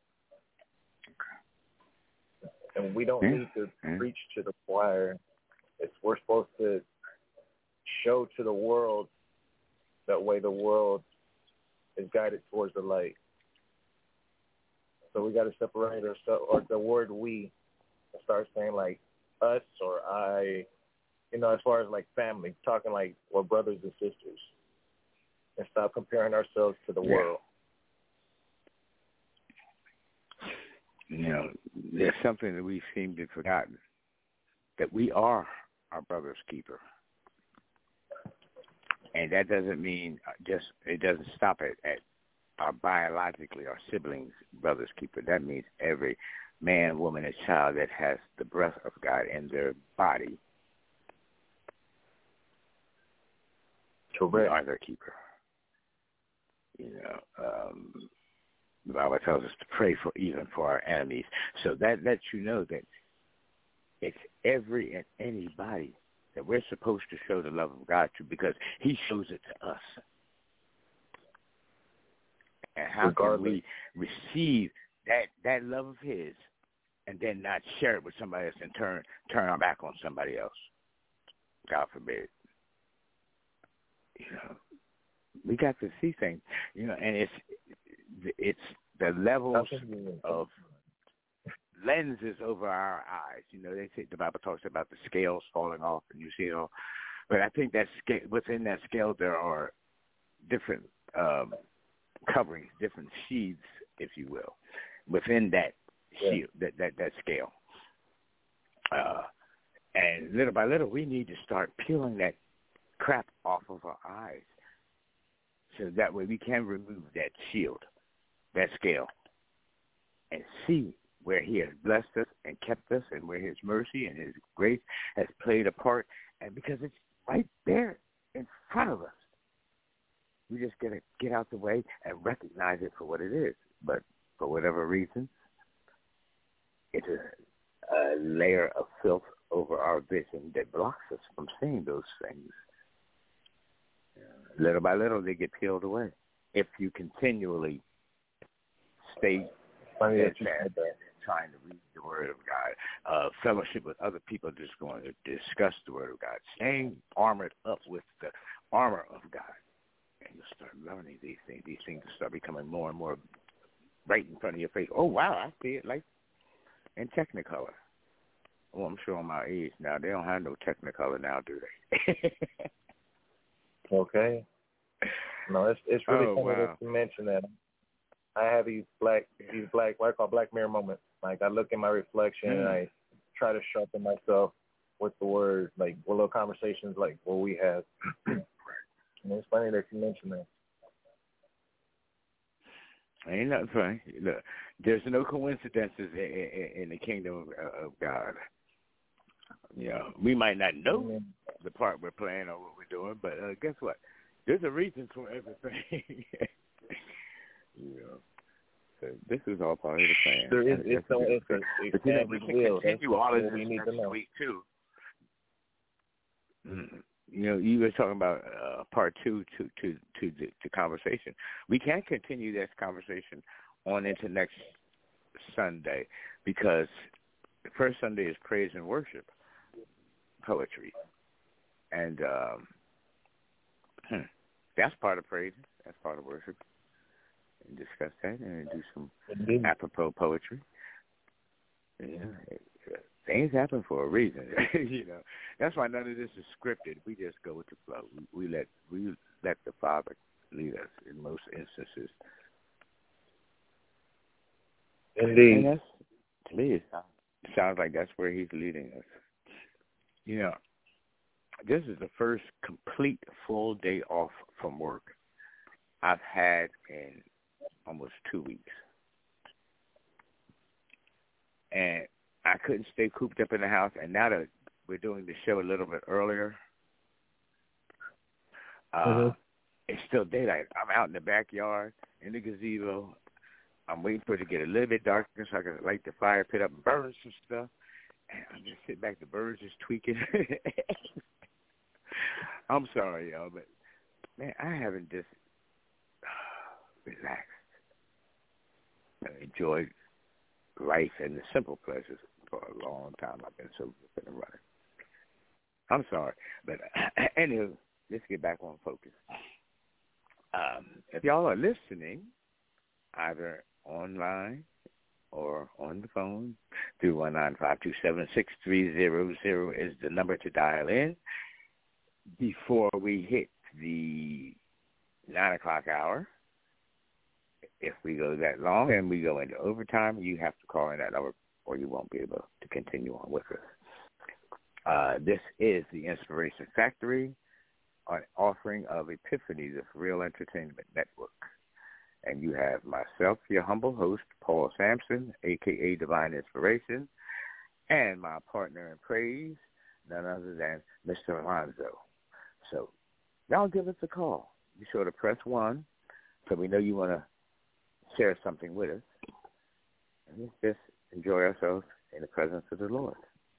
And we don't mm-hmm. need to mm-hmm. preach to the choir. It's we're supposed to show to the world that way the world is guided towards the light. So we got to separate ourselves, or the word we, and start saying like us or I, you know, as far as like family, talking like we're brothers and sisters. And stop comparing ourselves to the yeah. world. You know, there's something that we seem to have forgotten, that we are our brother's keeper. And that doesn't mean just, it doesn't stop at, at our biologically, our siblings, brother's keeper. That means every man, woman, and child that has the breath of God in their body. Correct. We are their keeper. You know, um, the Bible tells us to pray for even for our enemies. So that lets you know that it's every and anybody that we're supposed to show the love of God to, because he shows it to us. And how Regardless. can we receive that, that love of his and then not share it with somebody else and turn turn our back on somebody else? God forbid. You know, we got to see things, you know, and it's it's the levels of lenses over our eyes. You know, they say the Bible talks about the scales falling off, and you see it all. But I think that scale, within that scale, there are different um, coverings, different sheaths, if you will, within that yeah. shield, that that that scale. Uh, and little by little, we need to start peeling that crap off of our eyes, so that way we can remove that shield, that scale, and see where he has blessed us and kept us, and where his mercy and his grace has played a part, and because it's right there in front of us. We just got to get out the way and recognize it for what it is. But for whatever reason, it's a, a layer of filth over our vision that blocks us from seeing those things. Little by little, they get peeled away if you continually stay Funny that steadfast you said that. trying to read the Word of God, uh, fellowship with other people just going to discuss the Word of God, staying armored up with the armor of God. And you'll start learning these things. These things will start becoming more and more right in front of your face. Oh, wow, I see it like in Technicolor. Oh, I'm showing my age now. They don't have no Technicolor now, do they? Okay. No, it's it's really Oh, funny wow. that you mention that. I have these black these black what I call black mirror moments. Like I look in my reflection Mm. and I try to sharpen myself with the word, like with little conversations like what we have. And it's funny that you mentioned that. Ain't nothing funny. Look, there's no coincidences in, in, in the kingdom of, of God. You know, we might not know Mm-hmm. the part we're playing or what we're doing, but uh, guess what? There's a reason for everything. You know, so this is all part of the plan. There is, That's it's no, a it's a, good it's but you know, we God's can will. continue That's all of what this we need next to know. week too. Mm. You know, you were talking about uh, part two to to to the to conversation. We can continue this conversation on into next Sunday because the first Sunday is praise and worship, poetry, and um, hmm, that's part of praise. That's part of worship. And discuss that and do some Indeed. apropos poetry. Yeah, things happen for a reason. You know, that's why none of this is scripted. We just go with the flow. We, we let we let the Father lead us in most instances. Indeed. And that's, to me, it sounds, it sounds like that's where He's leading us. You know, this is the first complete full day off from work I've had in almost two weeks. And I couldn't stay cooped up in the house. And now that we're doing the show a little bit earlier, uh, mm-hmm. it's still daylight. I'm out in the backyard, in the gazebo. I'm waiting for it to get a little bit darker so I can light the fire pit up and burn some stuff. And I'm just sitting back, the birds just tweaking. I'm sorry, y'all, but, man, I haven't just relaxed and enjoyed life and the simple pleasures for a long time. I've been so up and running. I'm sorry, but anyway, let's get back on focus. Um, if y'all are listening, either online or on the phone, three one nine, five two seven, six three zero zero is the number to dial in. Before we hit the nine o'clock hour, if we go that long and we go into overtime, you have to call in that number or you won't be able to continue on with us. Uh, this is the Inspiration Factory, an offering of Epiphany, the Real Entertainment Network. And you have myself, your humble host, Paul Sampson, a k a. Divine Inspiration, and my partner in praise, none other than Mister Alonzo. So y'all give us a call. Be sure to press one so we know you want to share something with us. And let's just enjoy ourselves in the presence of the Lord.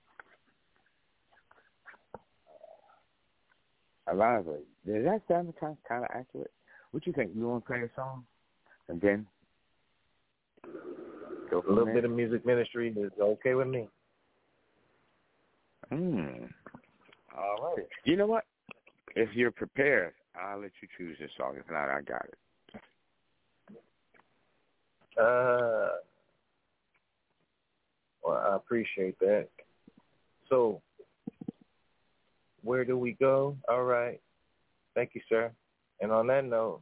Alonzo, does that sound kind of, kind of accurate? What you think? You want to play a song? And then go a little there? bit of music ministry is okay with me. Hmm. All right. You know what? If you're prepared, I'll let you choose this song. If not, I got it. Uh, well, I appreciate that. So, where do we go? All right. Thank you, sir. And on that note,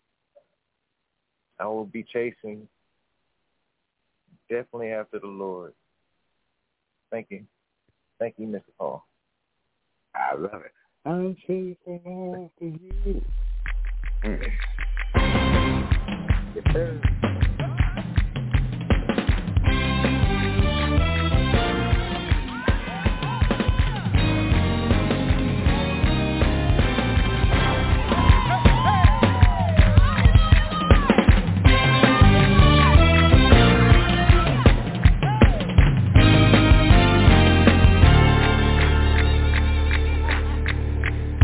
I will be chasing definitely after the Lord. Thank you. Thank you, Mister Paul. I love it. I'm chasing after you. Mm. Yes, sir.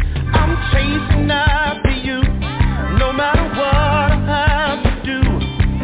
Chasing after you, no matter what I have to do.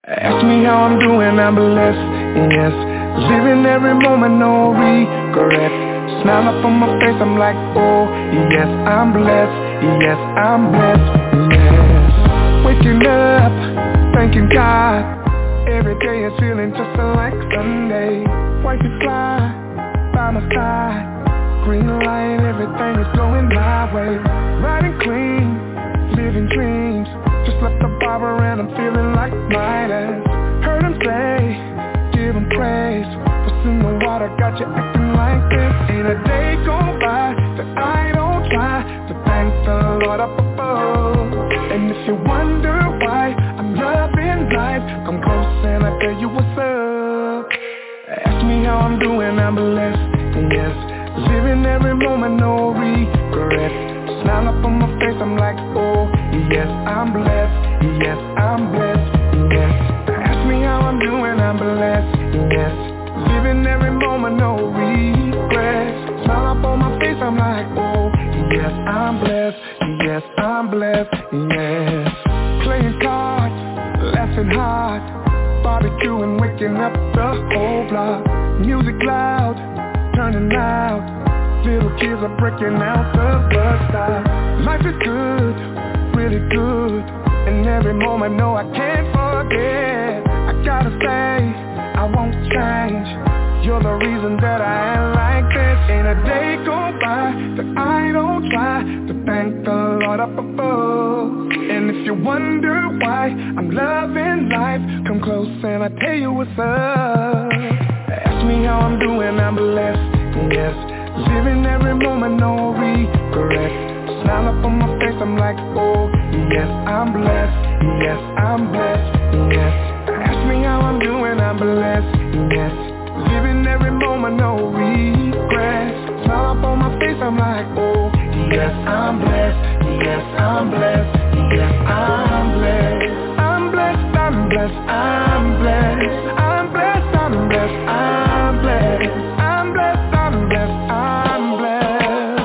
Ask me how I'm doing, I'm blessed, yes. Living every moment, no regret. Smile up on my face, I'm like, oh, yes, I'm blessed, yes, I'm blessed, yes. Waking up, thanking God. Every day is feeling just like Sunday. Wifey fly, by my side. Green light, everything is going my way. Riding clean, living dreams. Just left the barber and I'm feeling like Midas. Heard him say, give him praise. What's in the water got you acting like this? Ain't a day go by that I don't try to thank the Lord up above. And if you wonder why I'm loving life, come close and I tell you what's up. Ask me how I'm doing, I'm blessed, yes. Living every moment, no regret. Smile up on my face, I'm like, oh, yes, I'm blessed, yes, I'm blessed, yes. Ask me how I'm doing, I'm blessed, yes. Living every moment, no regrets. Smile up on my face, I'm like, oh, yes, I'm blessed, yes, I'm blessed, yes. Playing cards, laughing hard, barbecuing, waking up the whole block. Music loud, turning loud. Little kids are breaking out the bus stop. Life is good, really good. And every moment, no, I can't forget. I gotta say, I won't change. You're the reason that I am like this. Ain't a day go by that I don't try to thank the Lord up above. And if you wonder why I'm loving life, come close and I tell you what's up. Ask me how I'm doing, I'm blessed, yes. Living every moment, no regret. Smile up on my face, I'm like, oh, yes, I'm blessed, yes, I'm blessed, yes. Ask me how I'm doing, I'm blessed, yes. Living every moment, no regrets. Smile up on my face, I'm like, oh, yes, I'm blessed, yes, I'm blessed, yes, I'm blessed. I'm blessed, I'm blessed, I'm blessed. I'm blessed, I'm blessed, I'm blessed. I'm blessed, I'm blessed, I'm blessed.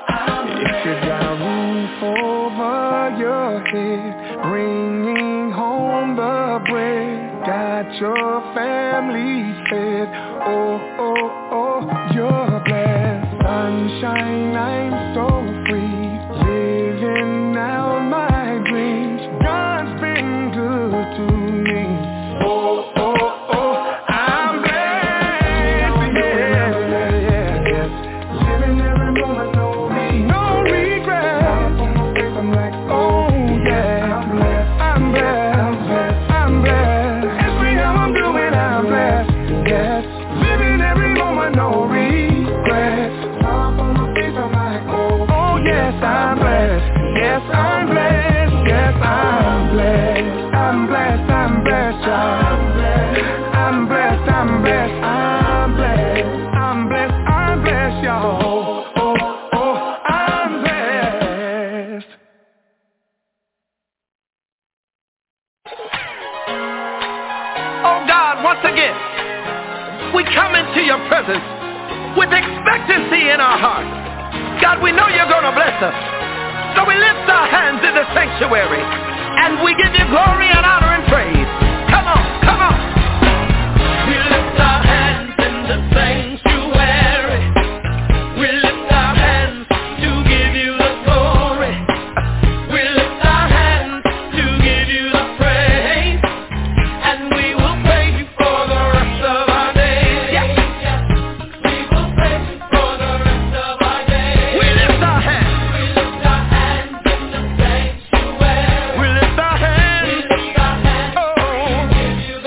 If you got a roof over your head, bringing home the bread, got your family fed, oh, oh, oh, you're blessed. Sunshine, I'm so free, living out my dreams. God's been good to me, oh, oh, oh, I'm blessed, yeah, yeah, yes. Living every moment, no regret, no regret. I'm like, oh, yeah, I'm blessed, I'm blessed, I'm blessed, I'm blessed. Ask me how I'm doing, I'm blessed, yes. Living every moment, no regrets. Smile up on my face, I'm like, oh, oh, yes, I'm blessed, yes, I'm blessed, yes, I'm blessed. I'm blessed, I'm blessed, I'm blessed. I'm blessed, I'm blessed, I'm blessed. I'm blessed, I'm blessed, y'all. Oh, oh, oh, I'm blessed. Oh God, once again, we come into your presence with expectancy in our hearts. God, we know you're going to bless us. So we lift our hands in the sanctuary and we give you glory and honor and praise. Come on, come on. We lift our hands in the sanctuary. We lift our hands to give you the glory. We lift our hands to give you the praise. And we will praise you for the rest of our days. Yes. We will praise you for the rest of our days. We lift our hands. We lift our hands in the sanctuary. We lift our hands. We lift our hands. Oh.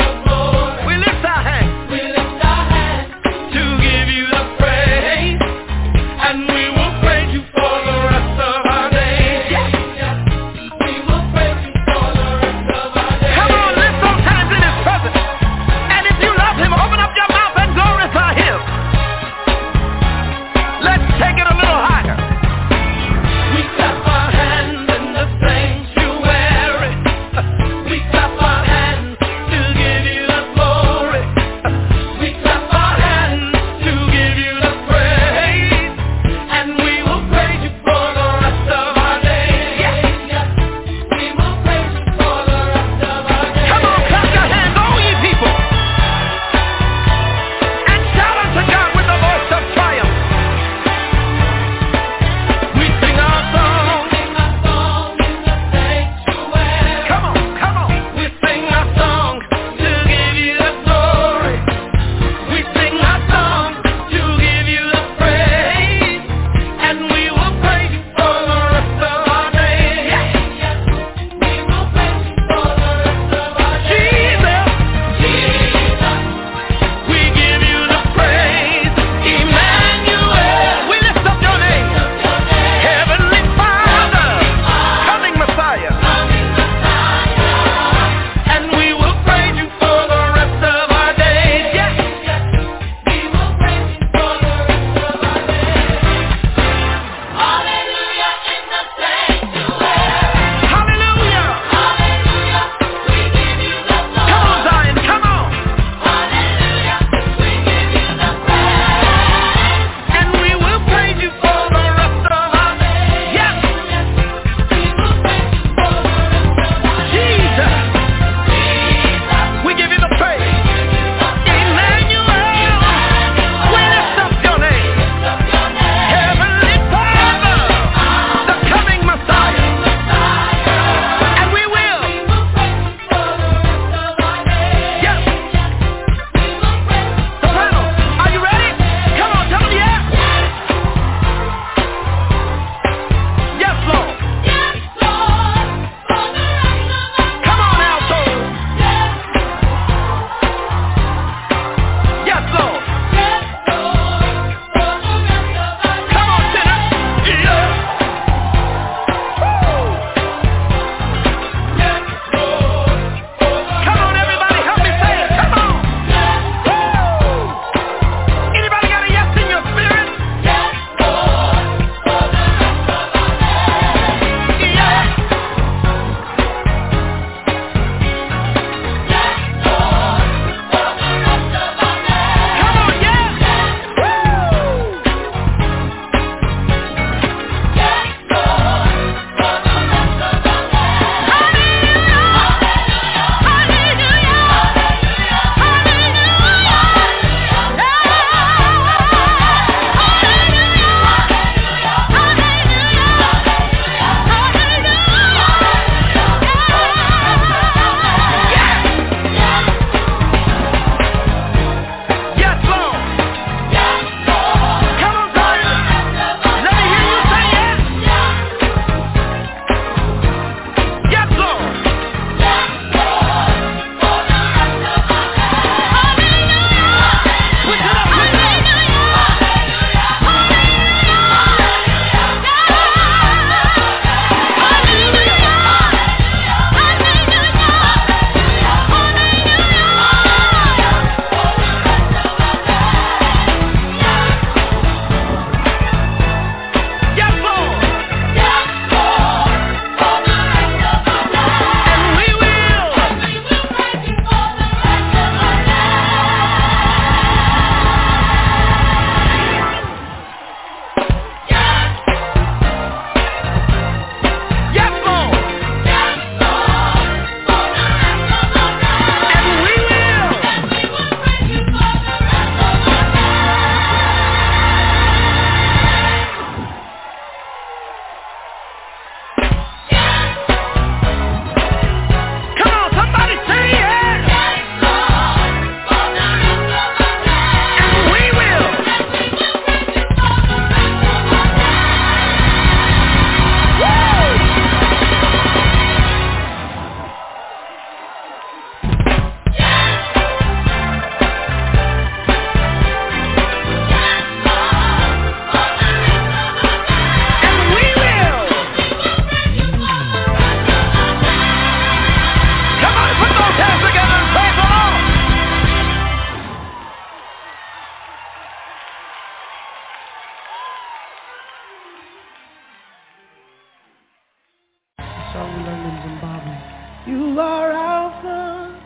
song we learned in Zimbabwe. You are Alpha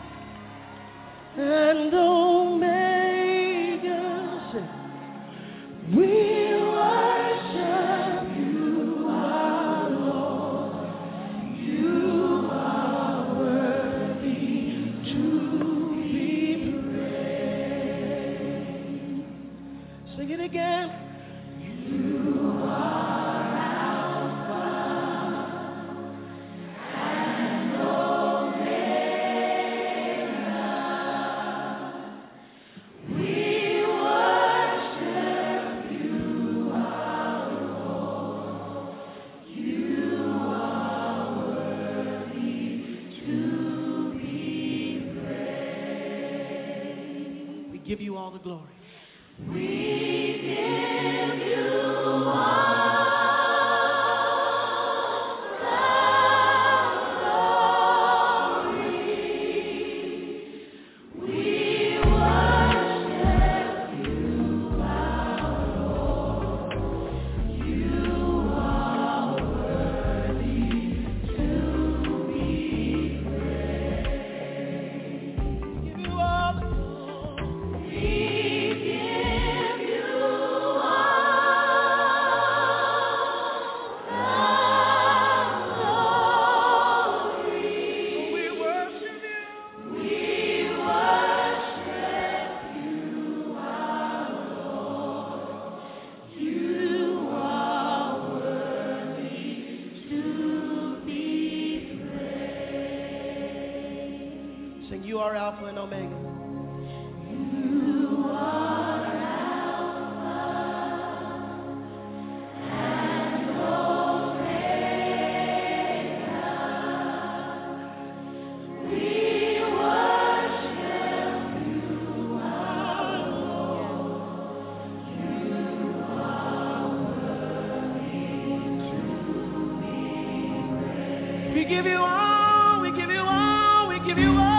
and Omega. We worship you, our Lord. You are worthy to be praised. Sing it again. You are Alpha and Omega. We worship you, our Lord. You are worthy to be praised. We give you all the glory. We give you You are Alpha and Omega. You are Alpha and Omega. We worship you, our Lord. You are worthy to be praised. We give you all, we give you all, we give you all.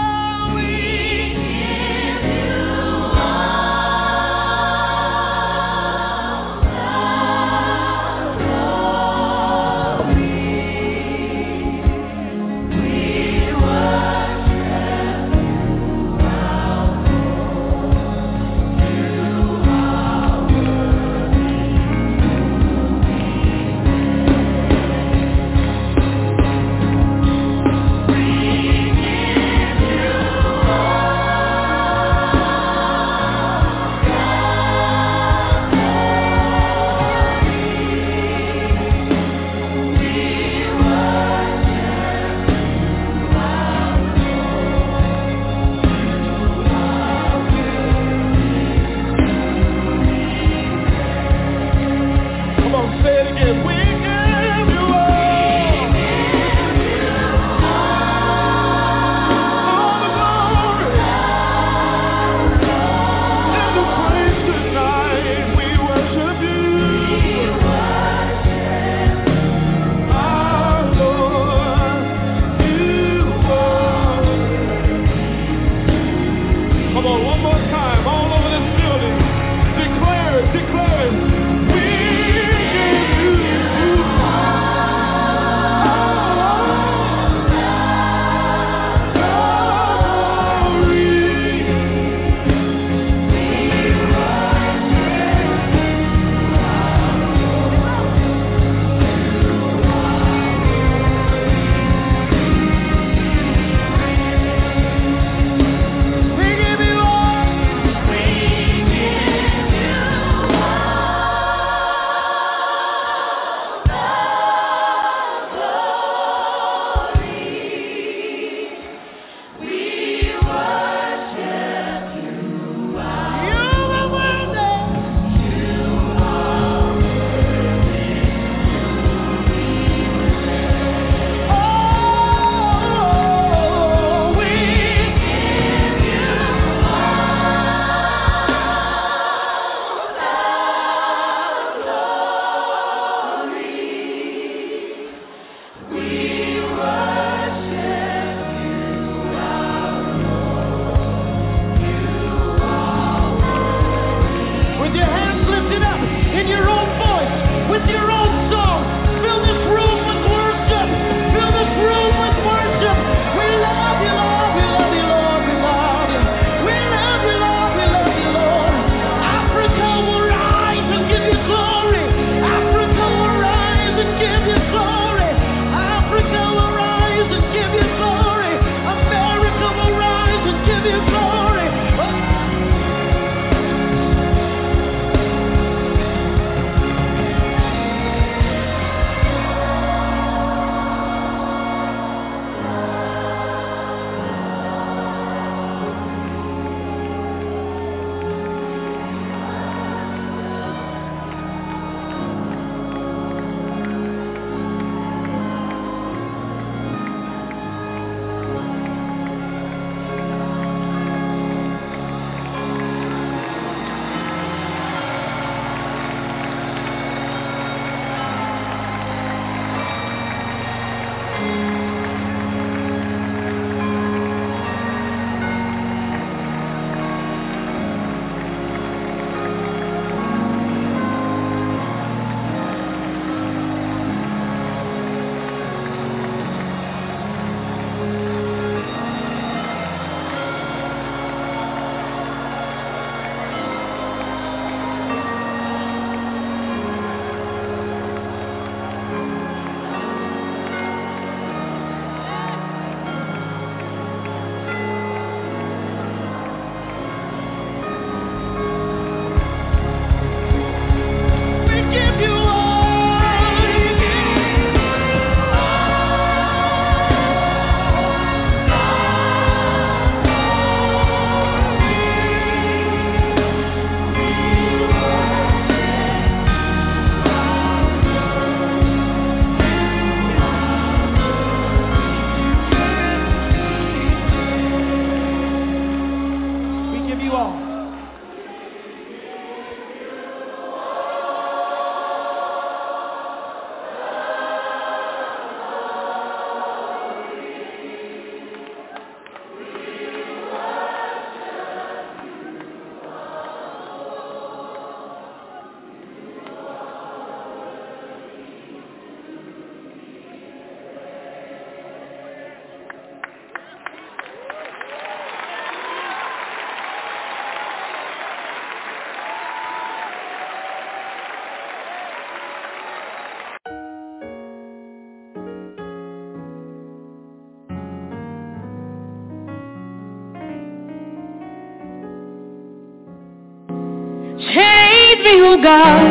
me, oh God.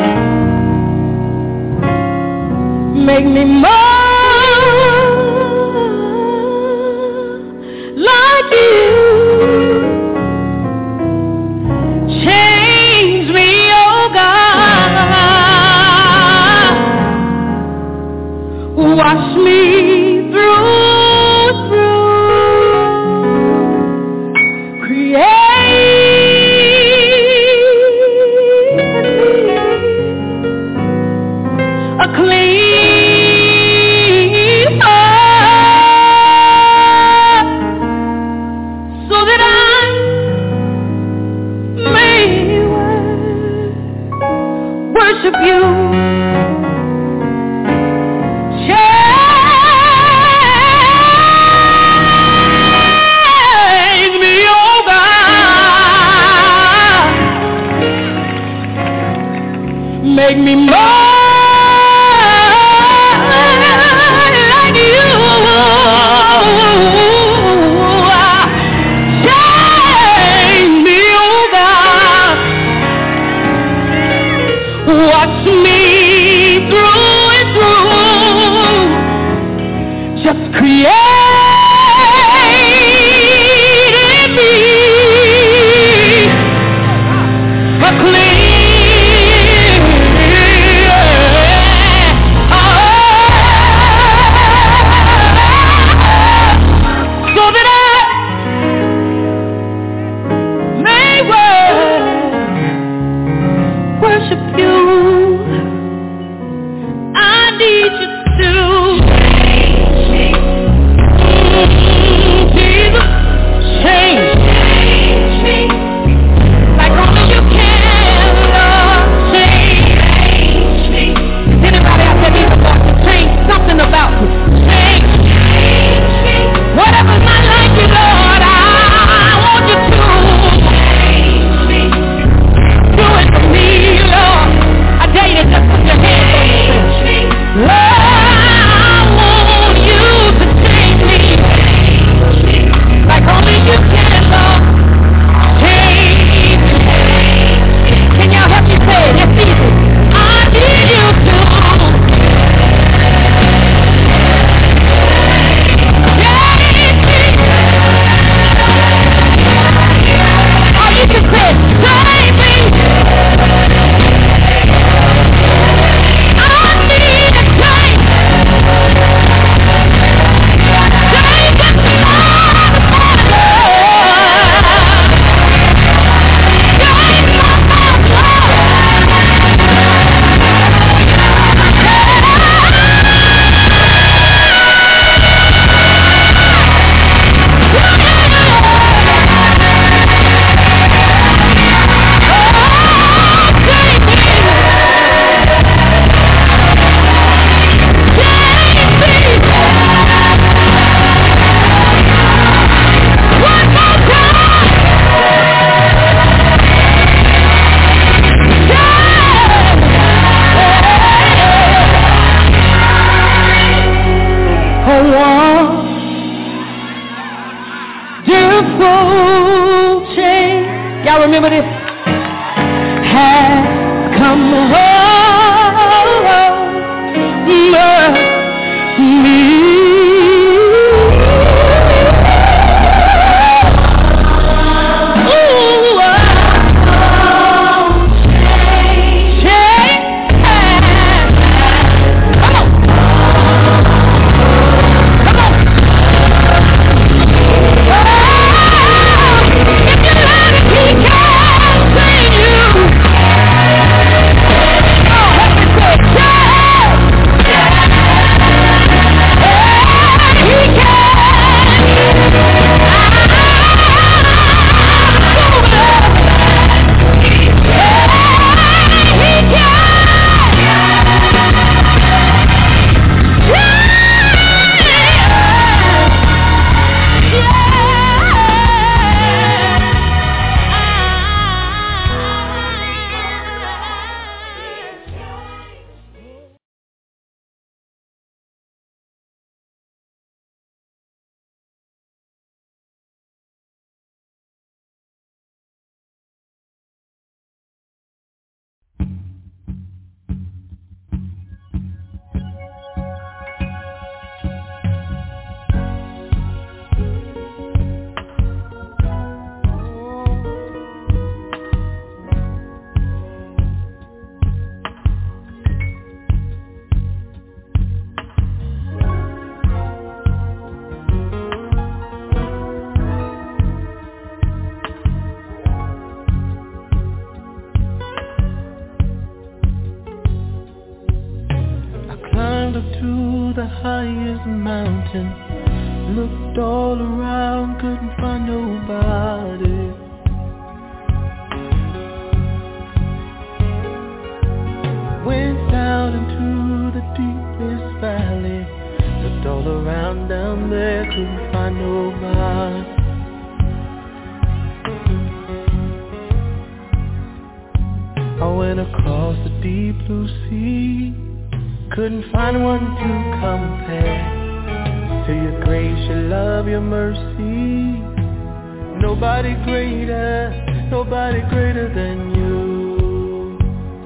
Make me more like you. Change me, oh God. Wash me through, through. Create a clean heart so that I may worship you. Change me, oh God. Make me more like you. Change me, oh God. Watch me through and through. Just create in me a clean heart so that I may worship you. I need you to change me. Jesus, change me. Like only you can, Lord, change me. Anybody out there needs to change something about you? Change me. Whatever's not like you, Lord, I want you to change me. Do it for me, Lord. I dare you to just put your hands on yourself. Lord, I want you to change me. Like only you can, Lord. Change me. Can y'all help me say it? It's easy. I need you to. Change me. Or you can say, change me. I need a change. Change it, Lord, Father. Change my heart, wonderful change. Y'all remember this? Has come over me. Ooh, change, change. Come on. Come on. If you let it, he can save you. Oh. highest mountain. Looked all around, couldn't find nobody. Went down into the deepest valley. Looked all around down there, couldn't find nobody. I went across the deep blue sea. Couldn't find one to compare to your grace, your love, your mercy. Nobody greater, nobody greater than you.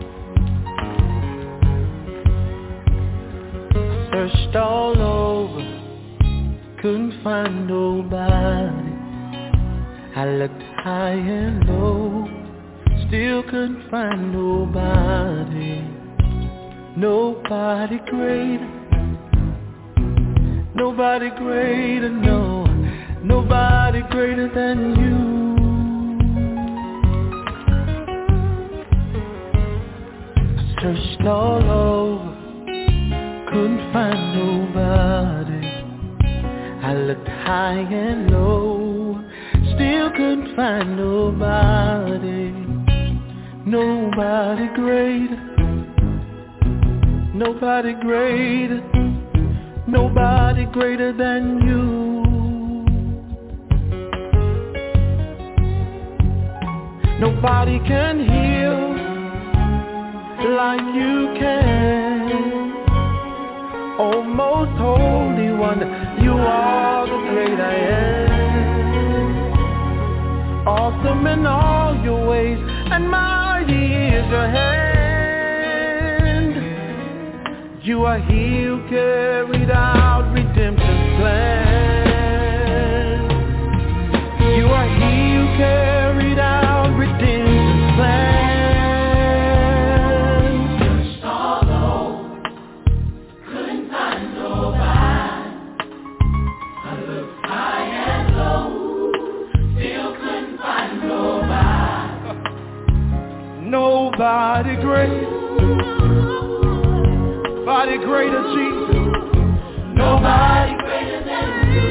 Searched all over, couldn't find nobody. I looked high and low, still couldn't find nobody. Nobody greater, nobody greater, no, nobody greater than you. I searched all over, couldn't find nobody. I looked high and low, still couldn't find nobody. Nobody greater, nobody greater, nobody greater than you. Nobody can heal like you can. Oh, most holy one, you are the great I am. Awesome in all your ways, and mighty is your hand. You are he who carried out redemption's plan. You are he who carried out redemption's plan. Searched all over, couldn't find nobody. I looked high and low, still couldn't find nobody. Nobody great, nobody greater, Jesus. Nobody greater than you.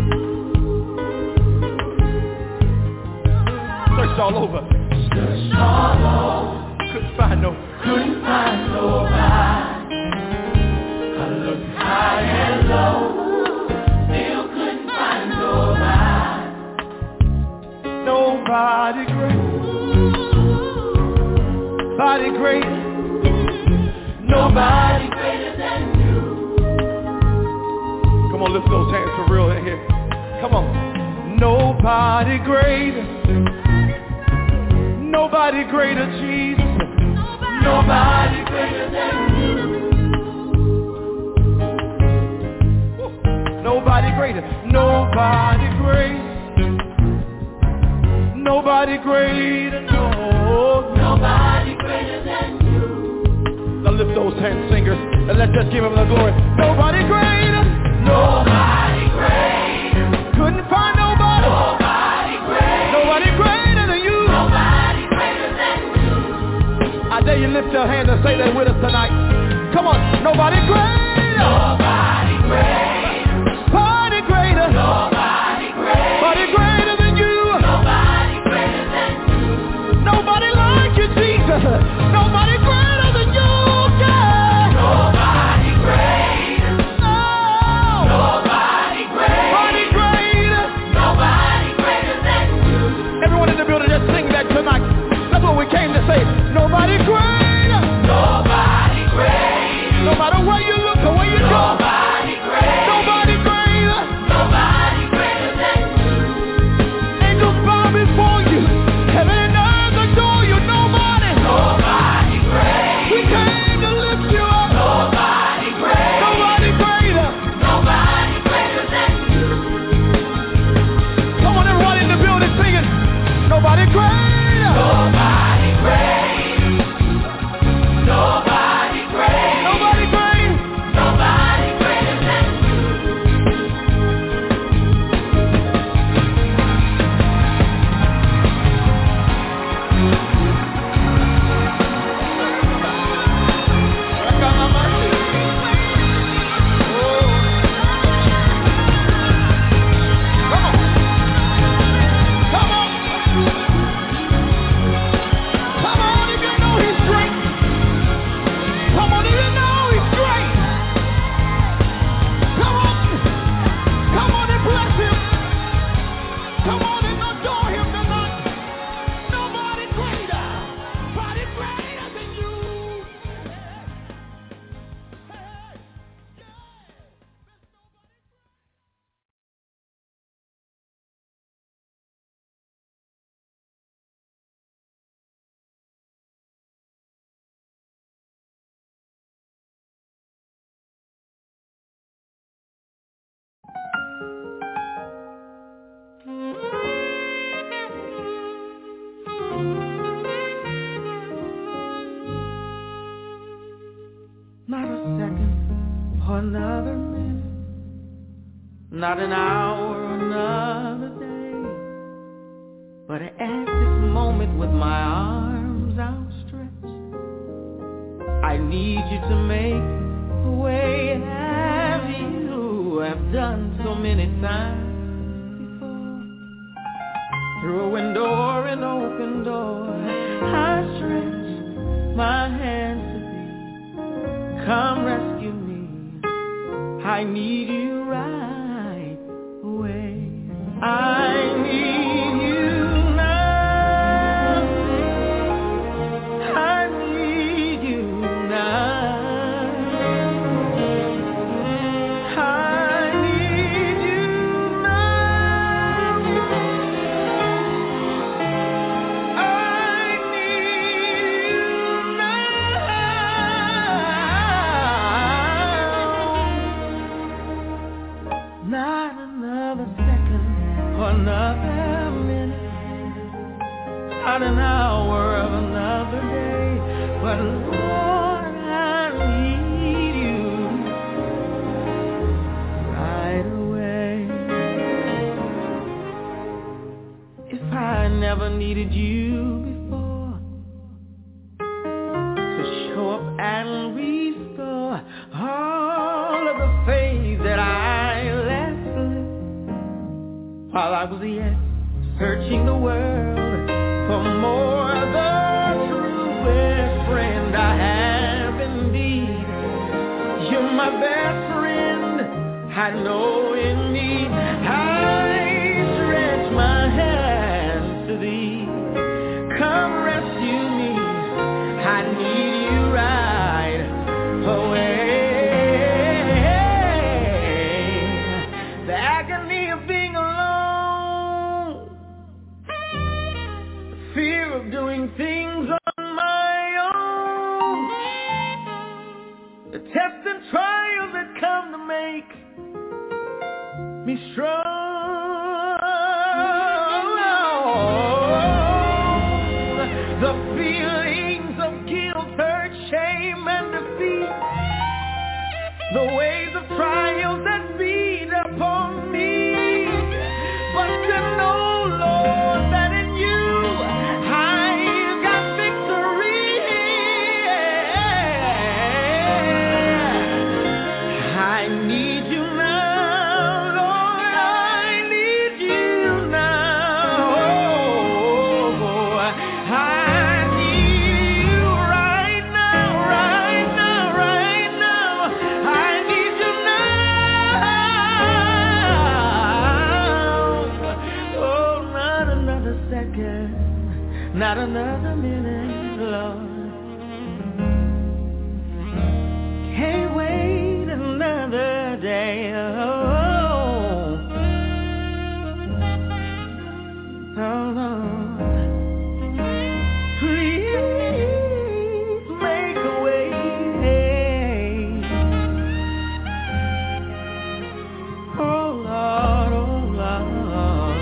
Searched all over, searched all over, couldn't find no, couldn't find nobody. I looked high and low, still couldn't find nobody. Nobody great, nobody great, nobody greater than you. Come on, lift those hands for real in here. Come on. Nobody greater, nobody greater, Jesus. Nobody greater than you. Nobody greater, nobody greater, nobody greater, no. Nobody greater than you. Now lift those hands, singers, and let's just give him the glory. Nobody greater, nobody greater, couldn't find nobody. Nobody greater, nobody greater than you. Nobody greater than you. I dare you lift your hand and say that with us tonight. Come on, nobody greater, nobody greater, nobody greater, nobody greater, nobody greater than you. Nobody greater than you. Nobody like you, Jesus. Nobody greater than you, God. Nobody greater. Oh. Nobody not an hour, another day, but at this moment with my arms outstretched, I need you to make a way as you have done so many times before. Through a window or an open door, I stretch my hands to thee. Come rescue me, I need you right away. I need you now. I need you now. I need you now. I need you now. Not another second or another minute, not an hour of another day, but Lord, I need you right away. If I never needed you before to show up and restore all of the faith that I left slip while I was yet searching the world for more, the truest friend I have indeed. You're my best friend, I know in need. I stretch my hands to thee. Come rescue me, I need you right away. The agony of being alone, the fear of doing things on my own, the tests and trials that come to make me strong, the feelings of guilt, hurt, shame, and defeat, the waves of trials that beat upon me, but to know, Lord, that in you I've got victory. I need you now, Lord, I need you now. I need you right now, right now, right now. I need you now. Oh, not another second, not another minute, Lord. Can't wait another day. Oh, oh Lord, please make a way. Oh Lord, oh Lord.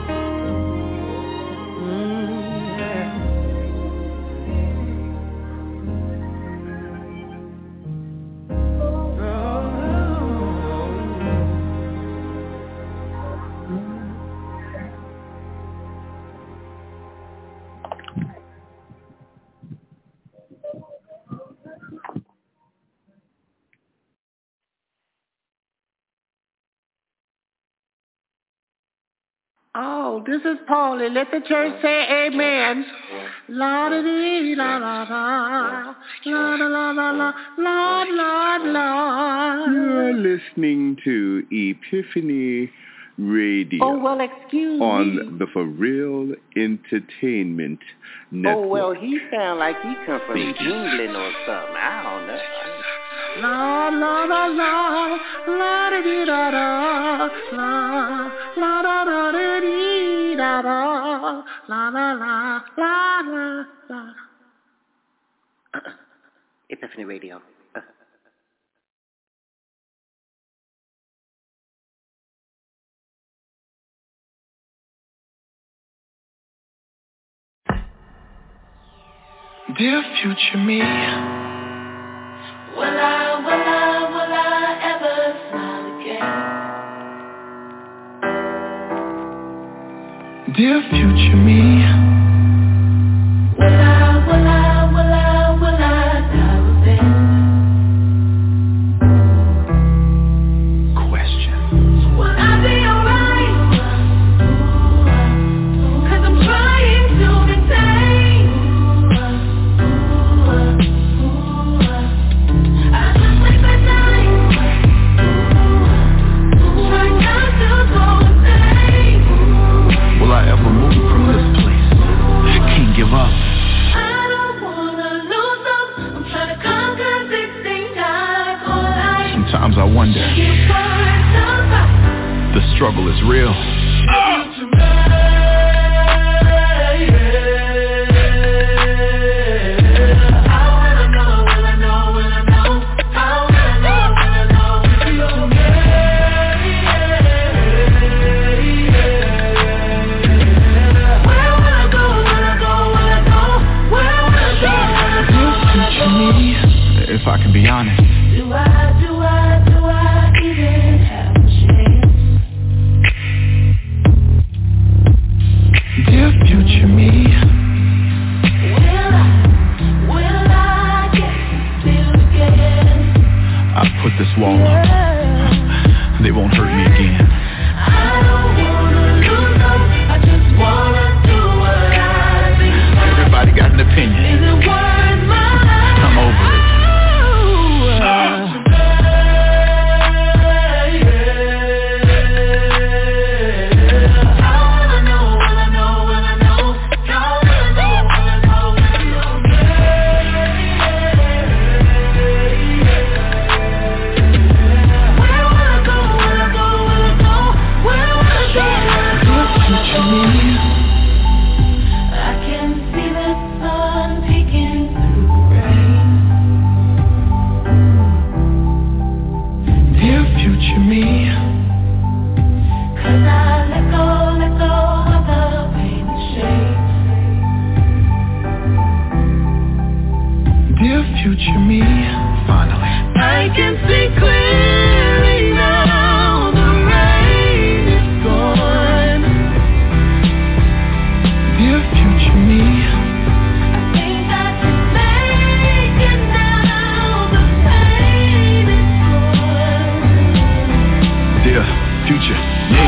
Mm, yeah. Oh, this is Paulie. Let the church say amen. La da dee la la la, la la la la la, la la la. You're listening to Epiphany Radio. Oh, well, excuse on me. the For Real Entertainment Network. Oh, well, he sound like he come from England or something. I don't know. La la la la, la da dee da da, la la da da da dee da da, la la la la la la. Epiphany Radio. Uh. Dear future me, will I, will I, will I ever smile again? Dear future me, will I, will I, will I, will I die within? Questions. Will I be alright? Cause I'm trying to maintain. I just sleep at night, try not to go insane. Will I ever move from this place? I can't give up. I don't wanna lose them. I'm trying to conquer sixteen times all life. Sometimes I wonder, the struggle is real. If I can be honest, do I, do I, do I even have a chance? Dear future me, will I, will I get filled again? I put this wall up, they won't hurt me again. I don't wanna lose them, I just wanna do what I think. Everybody got an opinion. Is it worth my life? I'm over it. Future me, finally. I can see clearly now, the rain is gone. Dear future me, I think I can make it now, the pain is gone. Dear future me.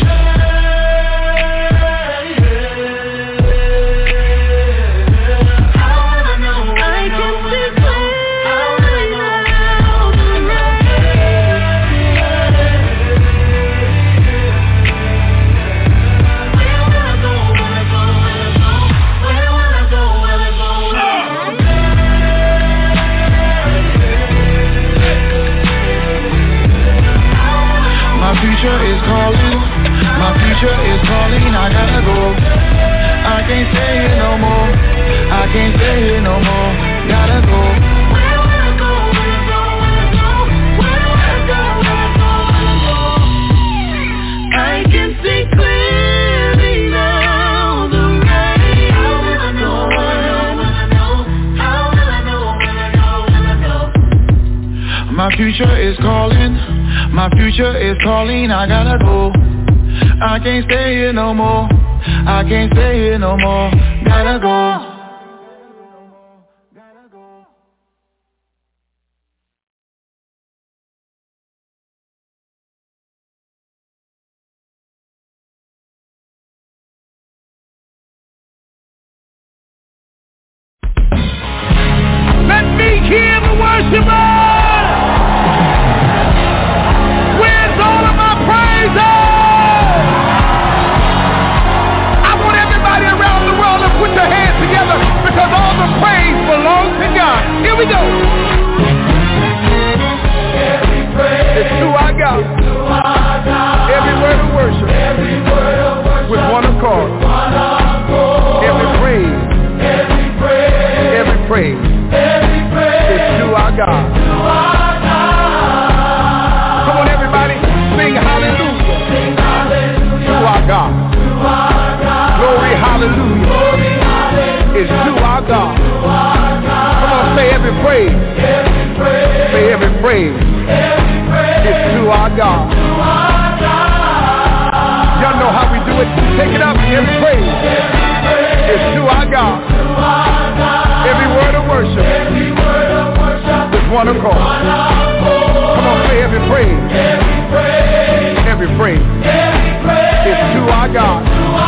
My future is calling, my future is calling, I gotta go. I can't stay here no more, I can't stay here no more, gotta go. Where will I go, where I go, where I go, where will I go, where I go, where I go? I can see clearly now, the rain. How will I know, will I know, how will I know, will I know, will I know? My future is calling, my future is calling, I gotta go. I can't stay here no more, I can't stay here no more, gotta go. Let me hear the worshiper. Where's all of my praises? I want everybody around the world to put your hands together. praise is to our God.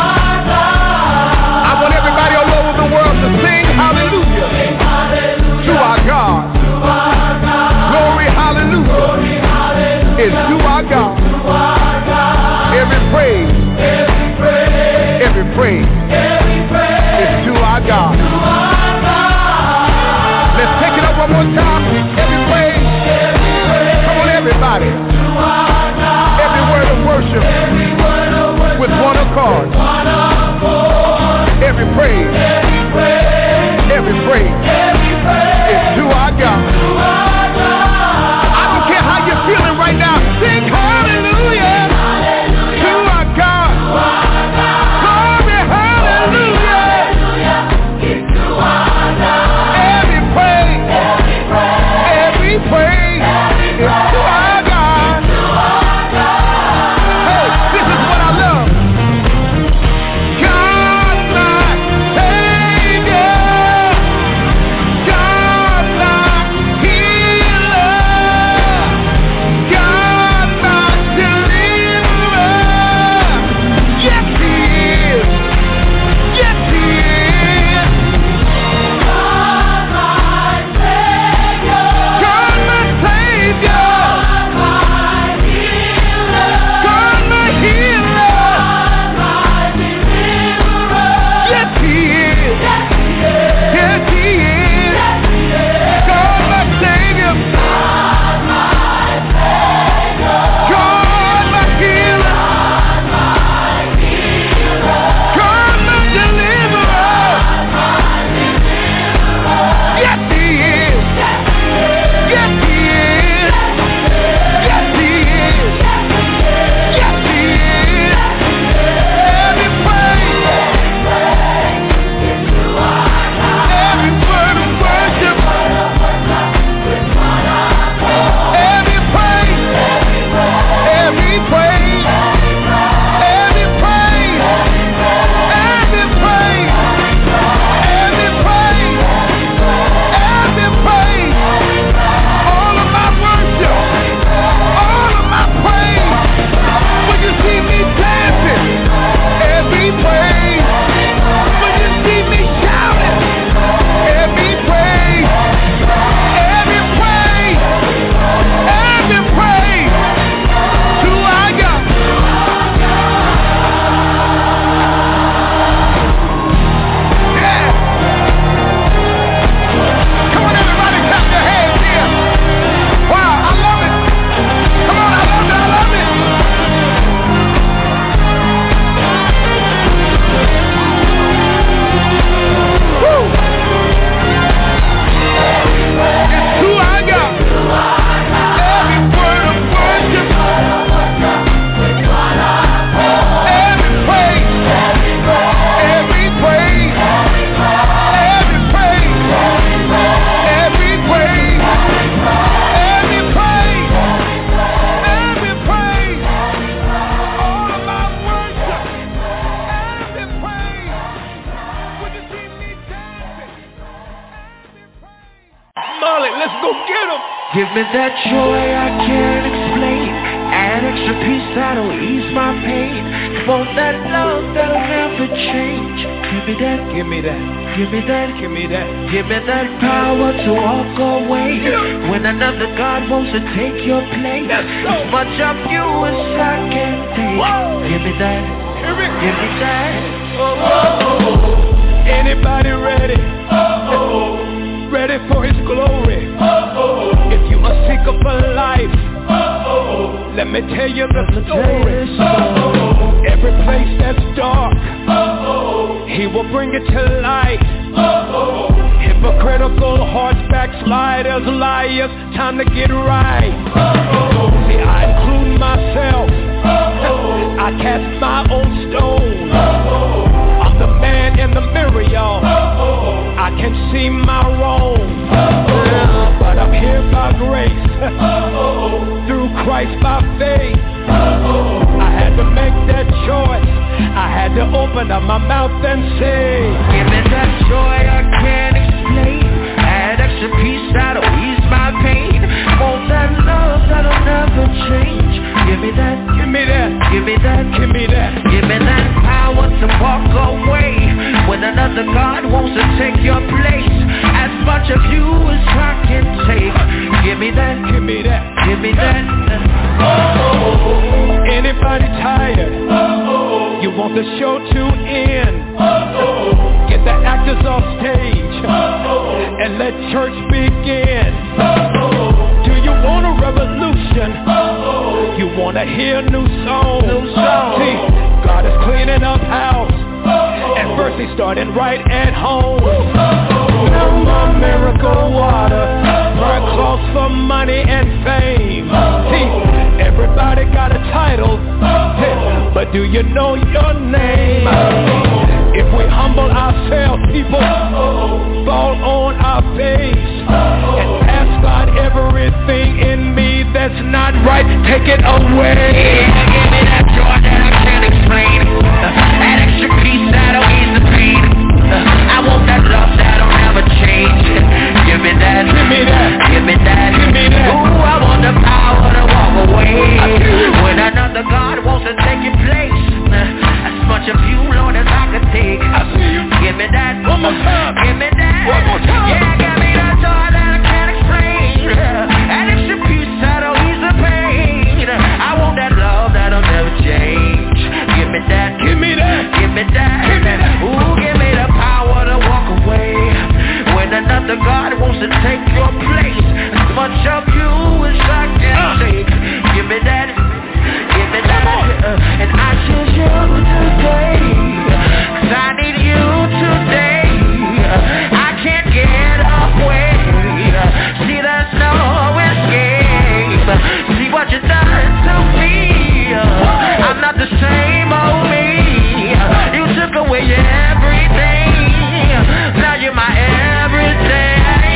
I want everybody all over the world to sing hallelujah to our God. Glory, hallelujah is to our God. Every praise, every praise is to our God. Let's take it up one more time. Every praise, come on everybody. Every word of worship with one accord. Every praise, every praise is to our God. I don't care how you're feeling right now. Sing hallelujah to our God. Glory, hallelujah. Every praise, every praise is to our God. Hey, this is what I love. God, my Savior. God, my healer. God, my deliverer. Yes, He is. Yes, He is. God, my Savior. God, my Savior. God, my healer. Yes, He is. Yes, He is. God, my Savior. God, my healer. God, my deliverer. Yes, He is. Yes, He is. Yes, He is. Yes, He is. Every praise, every word of worship, every praise, every praise, every praise, every praise, every praise, every praise, all of my worship, all of my praise. When you see me dancing, every praise. When you see me shouting, every praise, every praise, every praise to our God. Yeah. Come on, everybody, clap your hands here. Wow, I love it. Come on, I love it, I love it. Woo. It's who I got. Every word of worship. Every praise. Every praise. Every praise. Every praise. Every praise. Every praise. All of my worship. Every praise. When you see me dancing. Molly, let's go get him. Give me that joy I can't explain. An extra peace that'll ease my pain. For that love that'll never change. Give me that, Give me that. give me that, Give me that. give me that power to walk away. When another God wants to take your place. Yes, sir. As much of you as I can take. Whoa. Give me that, Give me. give me that. Oh. Anybody ready? Oh. Ready for His glory? Oh. If you a seeker for life, oh. Let me tell you the story. Oh. Every place that's dark, oh. He will bring it to light. Oh. Hypocritical hearts, backsliders, liars, time to get right. Oh. See, I include myself. Oh. I cast my own stone. Oh. I'm the man in the mirror, y'all. Oh. I can see my wrong. Oh. But I'm here by grace. Oh. Through Christ by faith. Oh. I had to make that choice. I had to open up my mouth and say, give me that joy I can't explain. Add extra peace that'll ease my pain. Want that love that'll never change. Give me that, give me that. me that, give me that, give me that power to walk away when another God wants to take your place. As much of you as I can take. Give me that, give me that, give me that. Oh, anybody tired? Oh, you want the show to end? Oh, get the actors off stage oh, and let church begin. Oh, do you want a revolution? Oh, you want to hear new songs? New songs. See, God is cleaning up house. At first he started right at home. No more miracle water, burn clothes for money and fame. See, everybody got a title, but do you know your name? If we humble ourselves, people fall on our face and ask God everything in me that's not right, take it away. Yeah, give me that joy that I can't explain. That extra peace that'll ease the pain. I want that love that'll never change. Give me that, give me that, give me that, give me that. Ooh, I want the power to walk away when another God wants to take your place. As much of you, Lord, as I could take. I see you. Give me that, one more time. Give me that, one more time. Yeah, give me that joy that I can't explain. That extra peace that'll ease the pain. I want that love that'll never change. Give me that, give me that, give me that, give me that. Ooh, give me the power to walk away when another God wants to take your place. As much of you as I can uh. take. Give me that, give me that, uh, and I choose you today. Cause I need you today. I can't get away. See, there's no escape. See what you done to me. I'm not the same old me. You took away everything. Now you're my everything.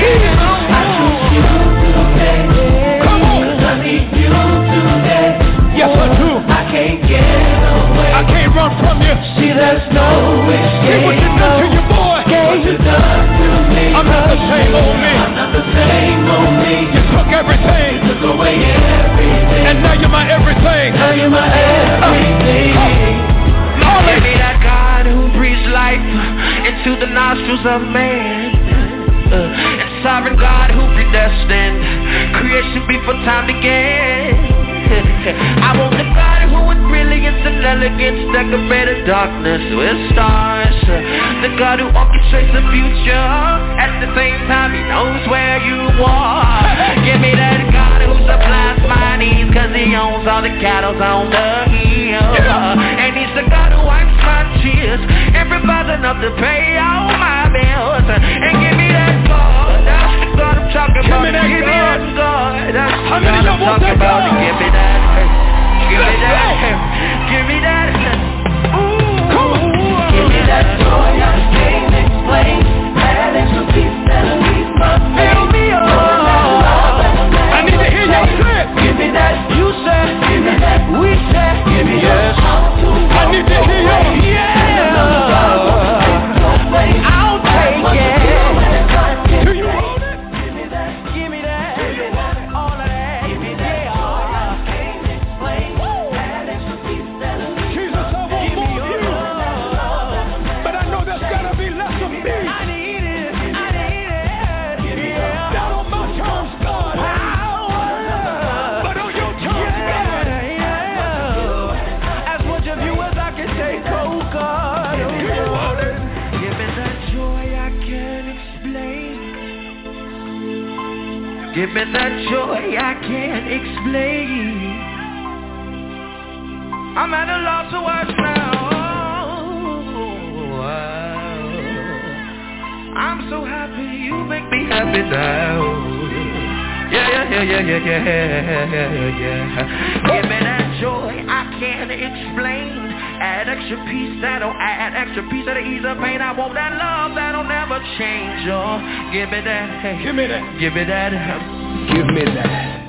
I choose you today. Come on. Cause I need you today. Yes, I do. I can't get away. I can't run from you. See, there's no escape. See what you done to your boy. What you done to me. I'm not the same old me. I'm not the same old me. You took everything. You took away everything. And now you're my everything. Now you're my everything. Uh, uh, Give me that God who breathes life into the nostrils of man. Uh, and sovereign God who predestined creation before time began. I want the God who with brilliance and elegance decorated darkness with stars. The God who orchestrates the future. At the same time he knows where you are. Give me that God who supplies my needs, cause he owns all the cattle on the hill. And he's the God who wipes my tears and provides enough to pay all my bills. And give me that God, that's the God I'm talking give about. Me that give God. me that God, that's the How God many I'm talking about. Give me that, give me that, give me that. Come on. Give me that joy I can't explain. That extra peace that'll ease my pain. Fill me up. I need to hear you say it. Give me that, you said. Give me that, we said. Give me yes. that. I need to hear you. Yeah. I'll take it. Do you want it? Give me that. Give me that. Do you want it? All of that. Give me that. Jesus, I want more of you. But I know there's gotta be less of me. I need it. I need it. Give me that. Not on my terms, God. But on your terms, God. As much of you as I can take, oh God. Do you want it? Give me that joy I can't explain. Give me that joy I can't explain. I'm at a loss of words now. I'm so happy you make me happy now. Yeah, yeah, yeah, yeah, yeah, yeah, yeah, yeah. Give me that joy I can't explain. Add extra peace that'll add extra peace that'll ease the pain. I want that love that'll never change. Oh, give me that. Give me that. Give me that. Give me that.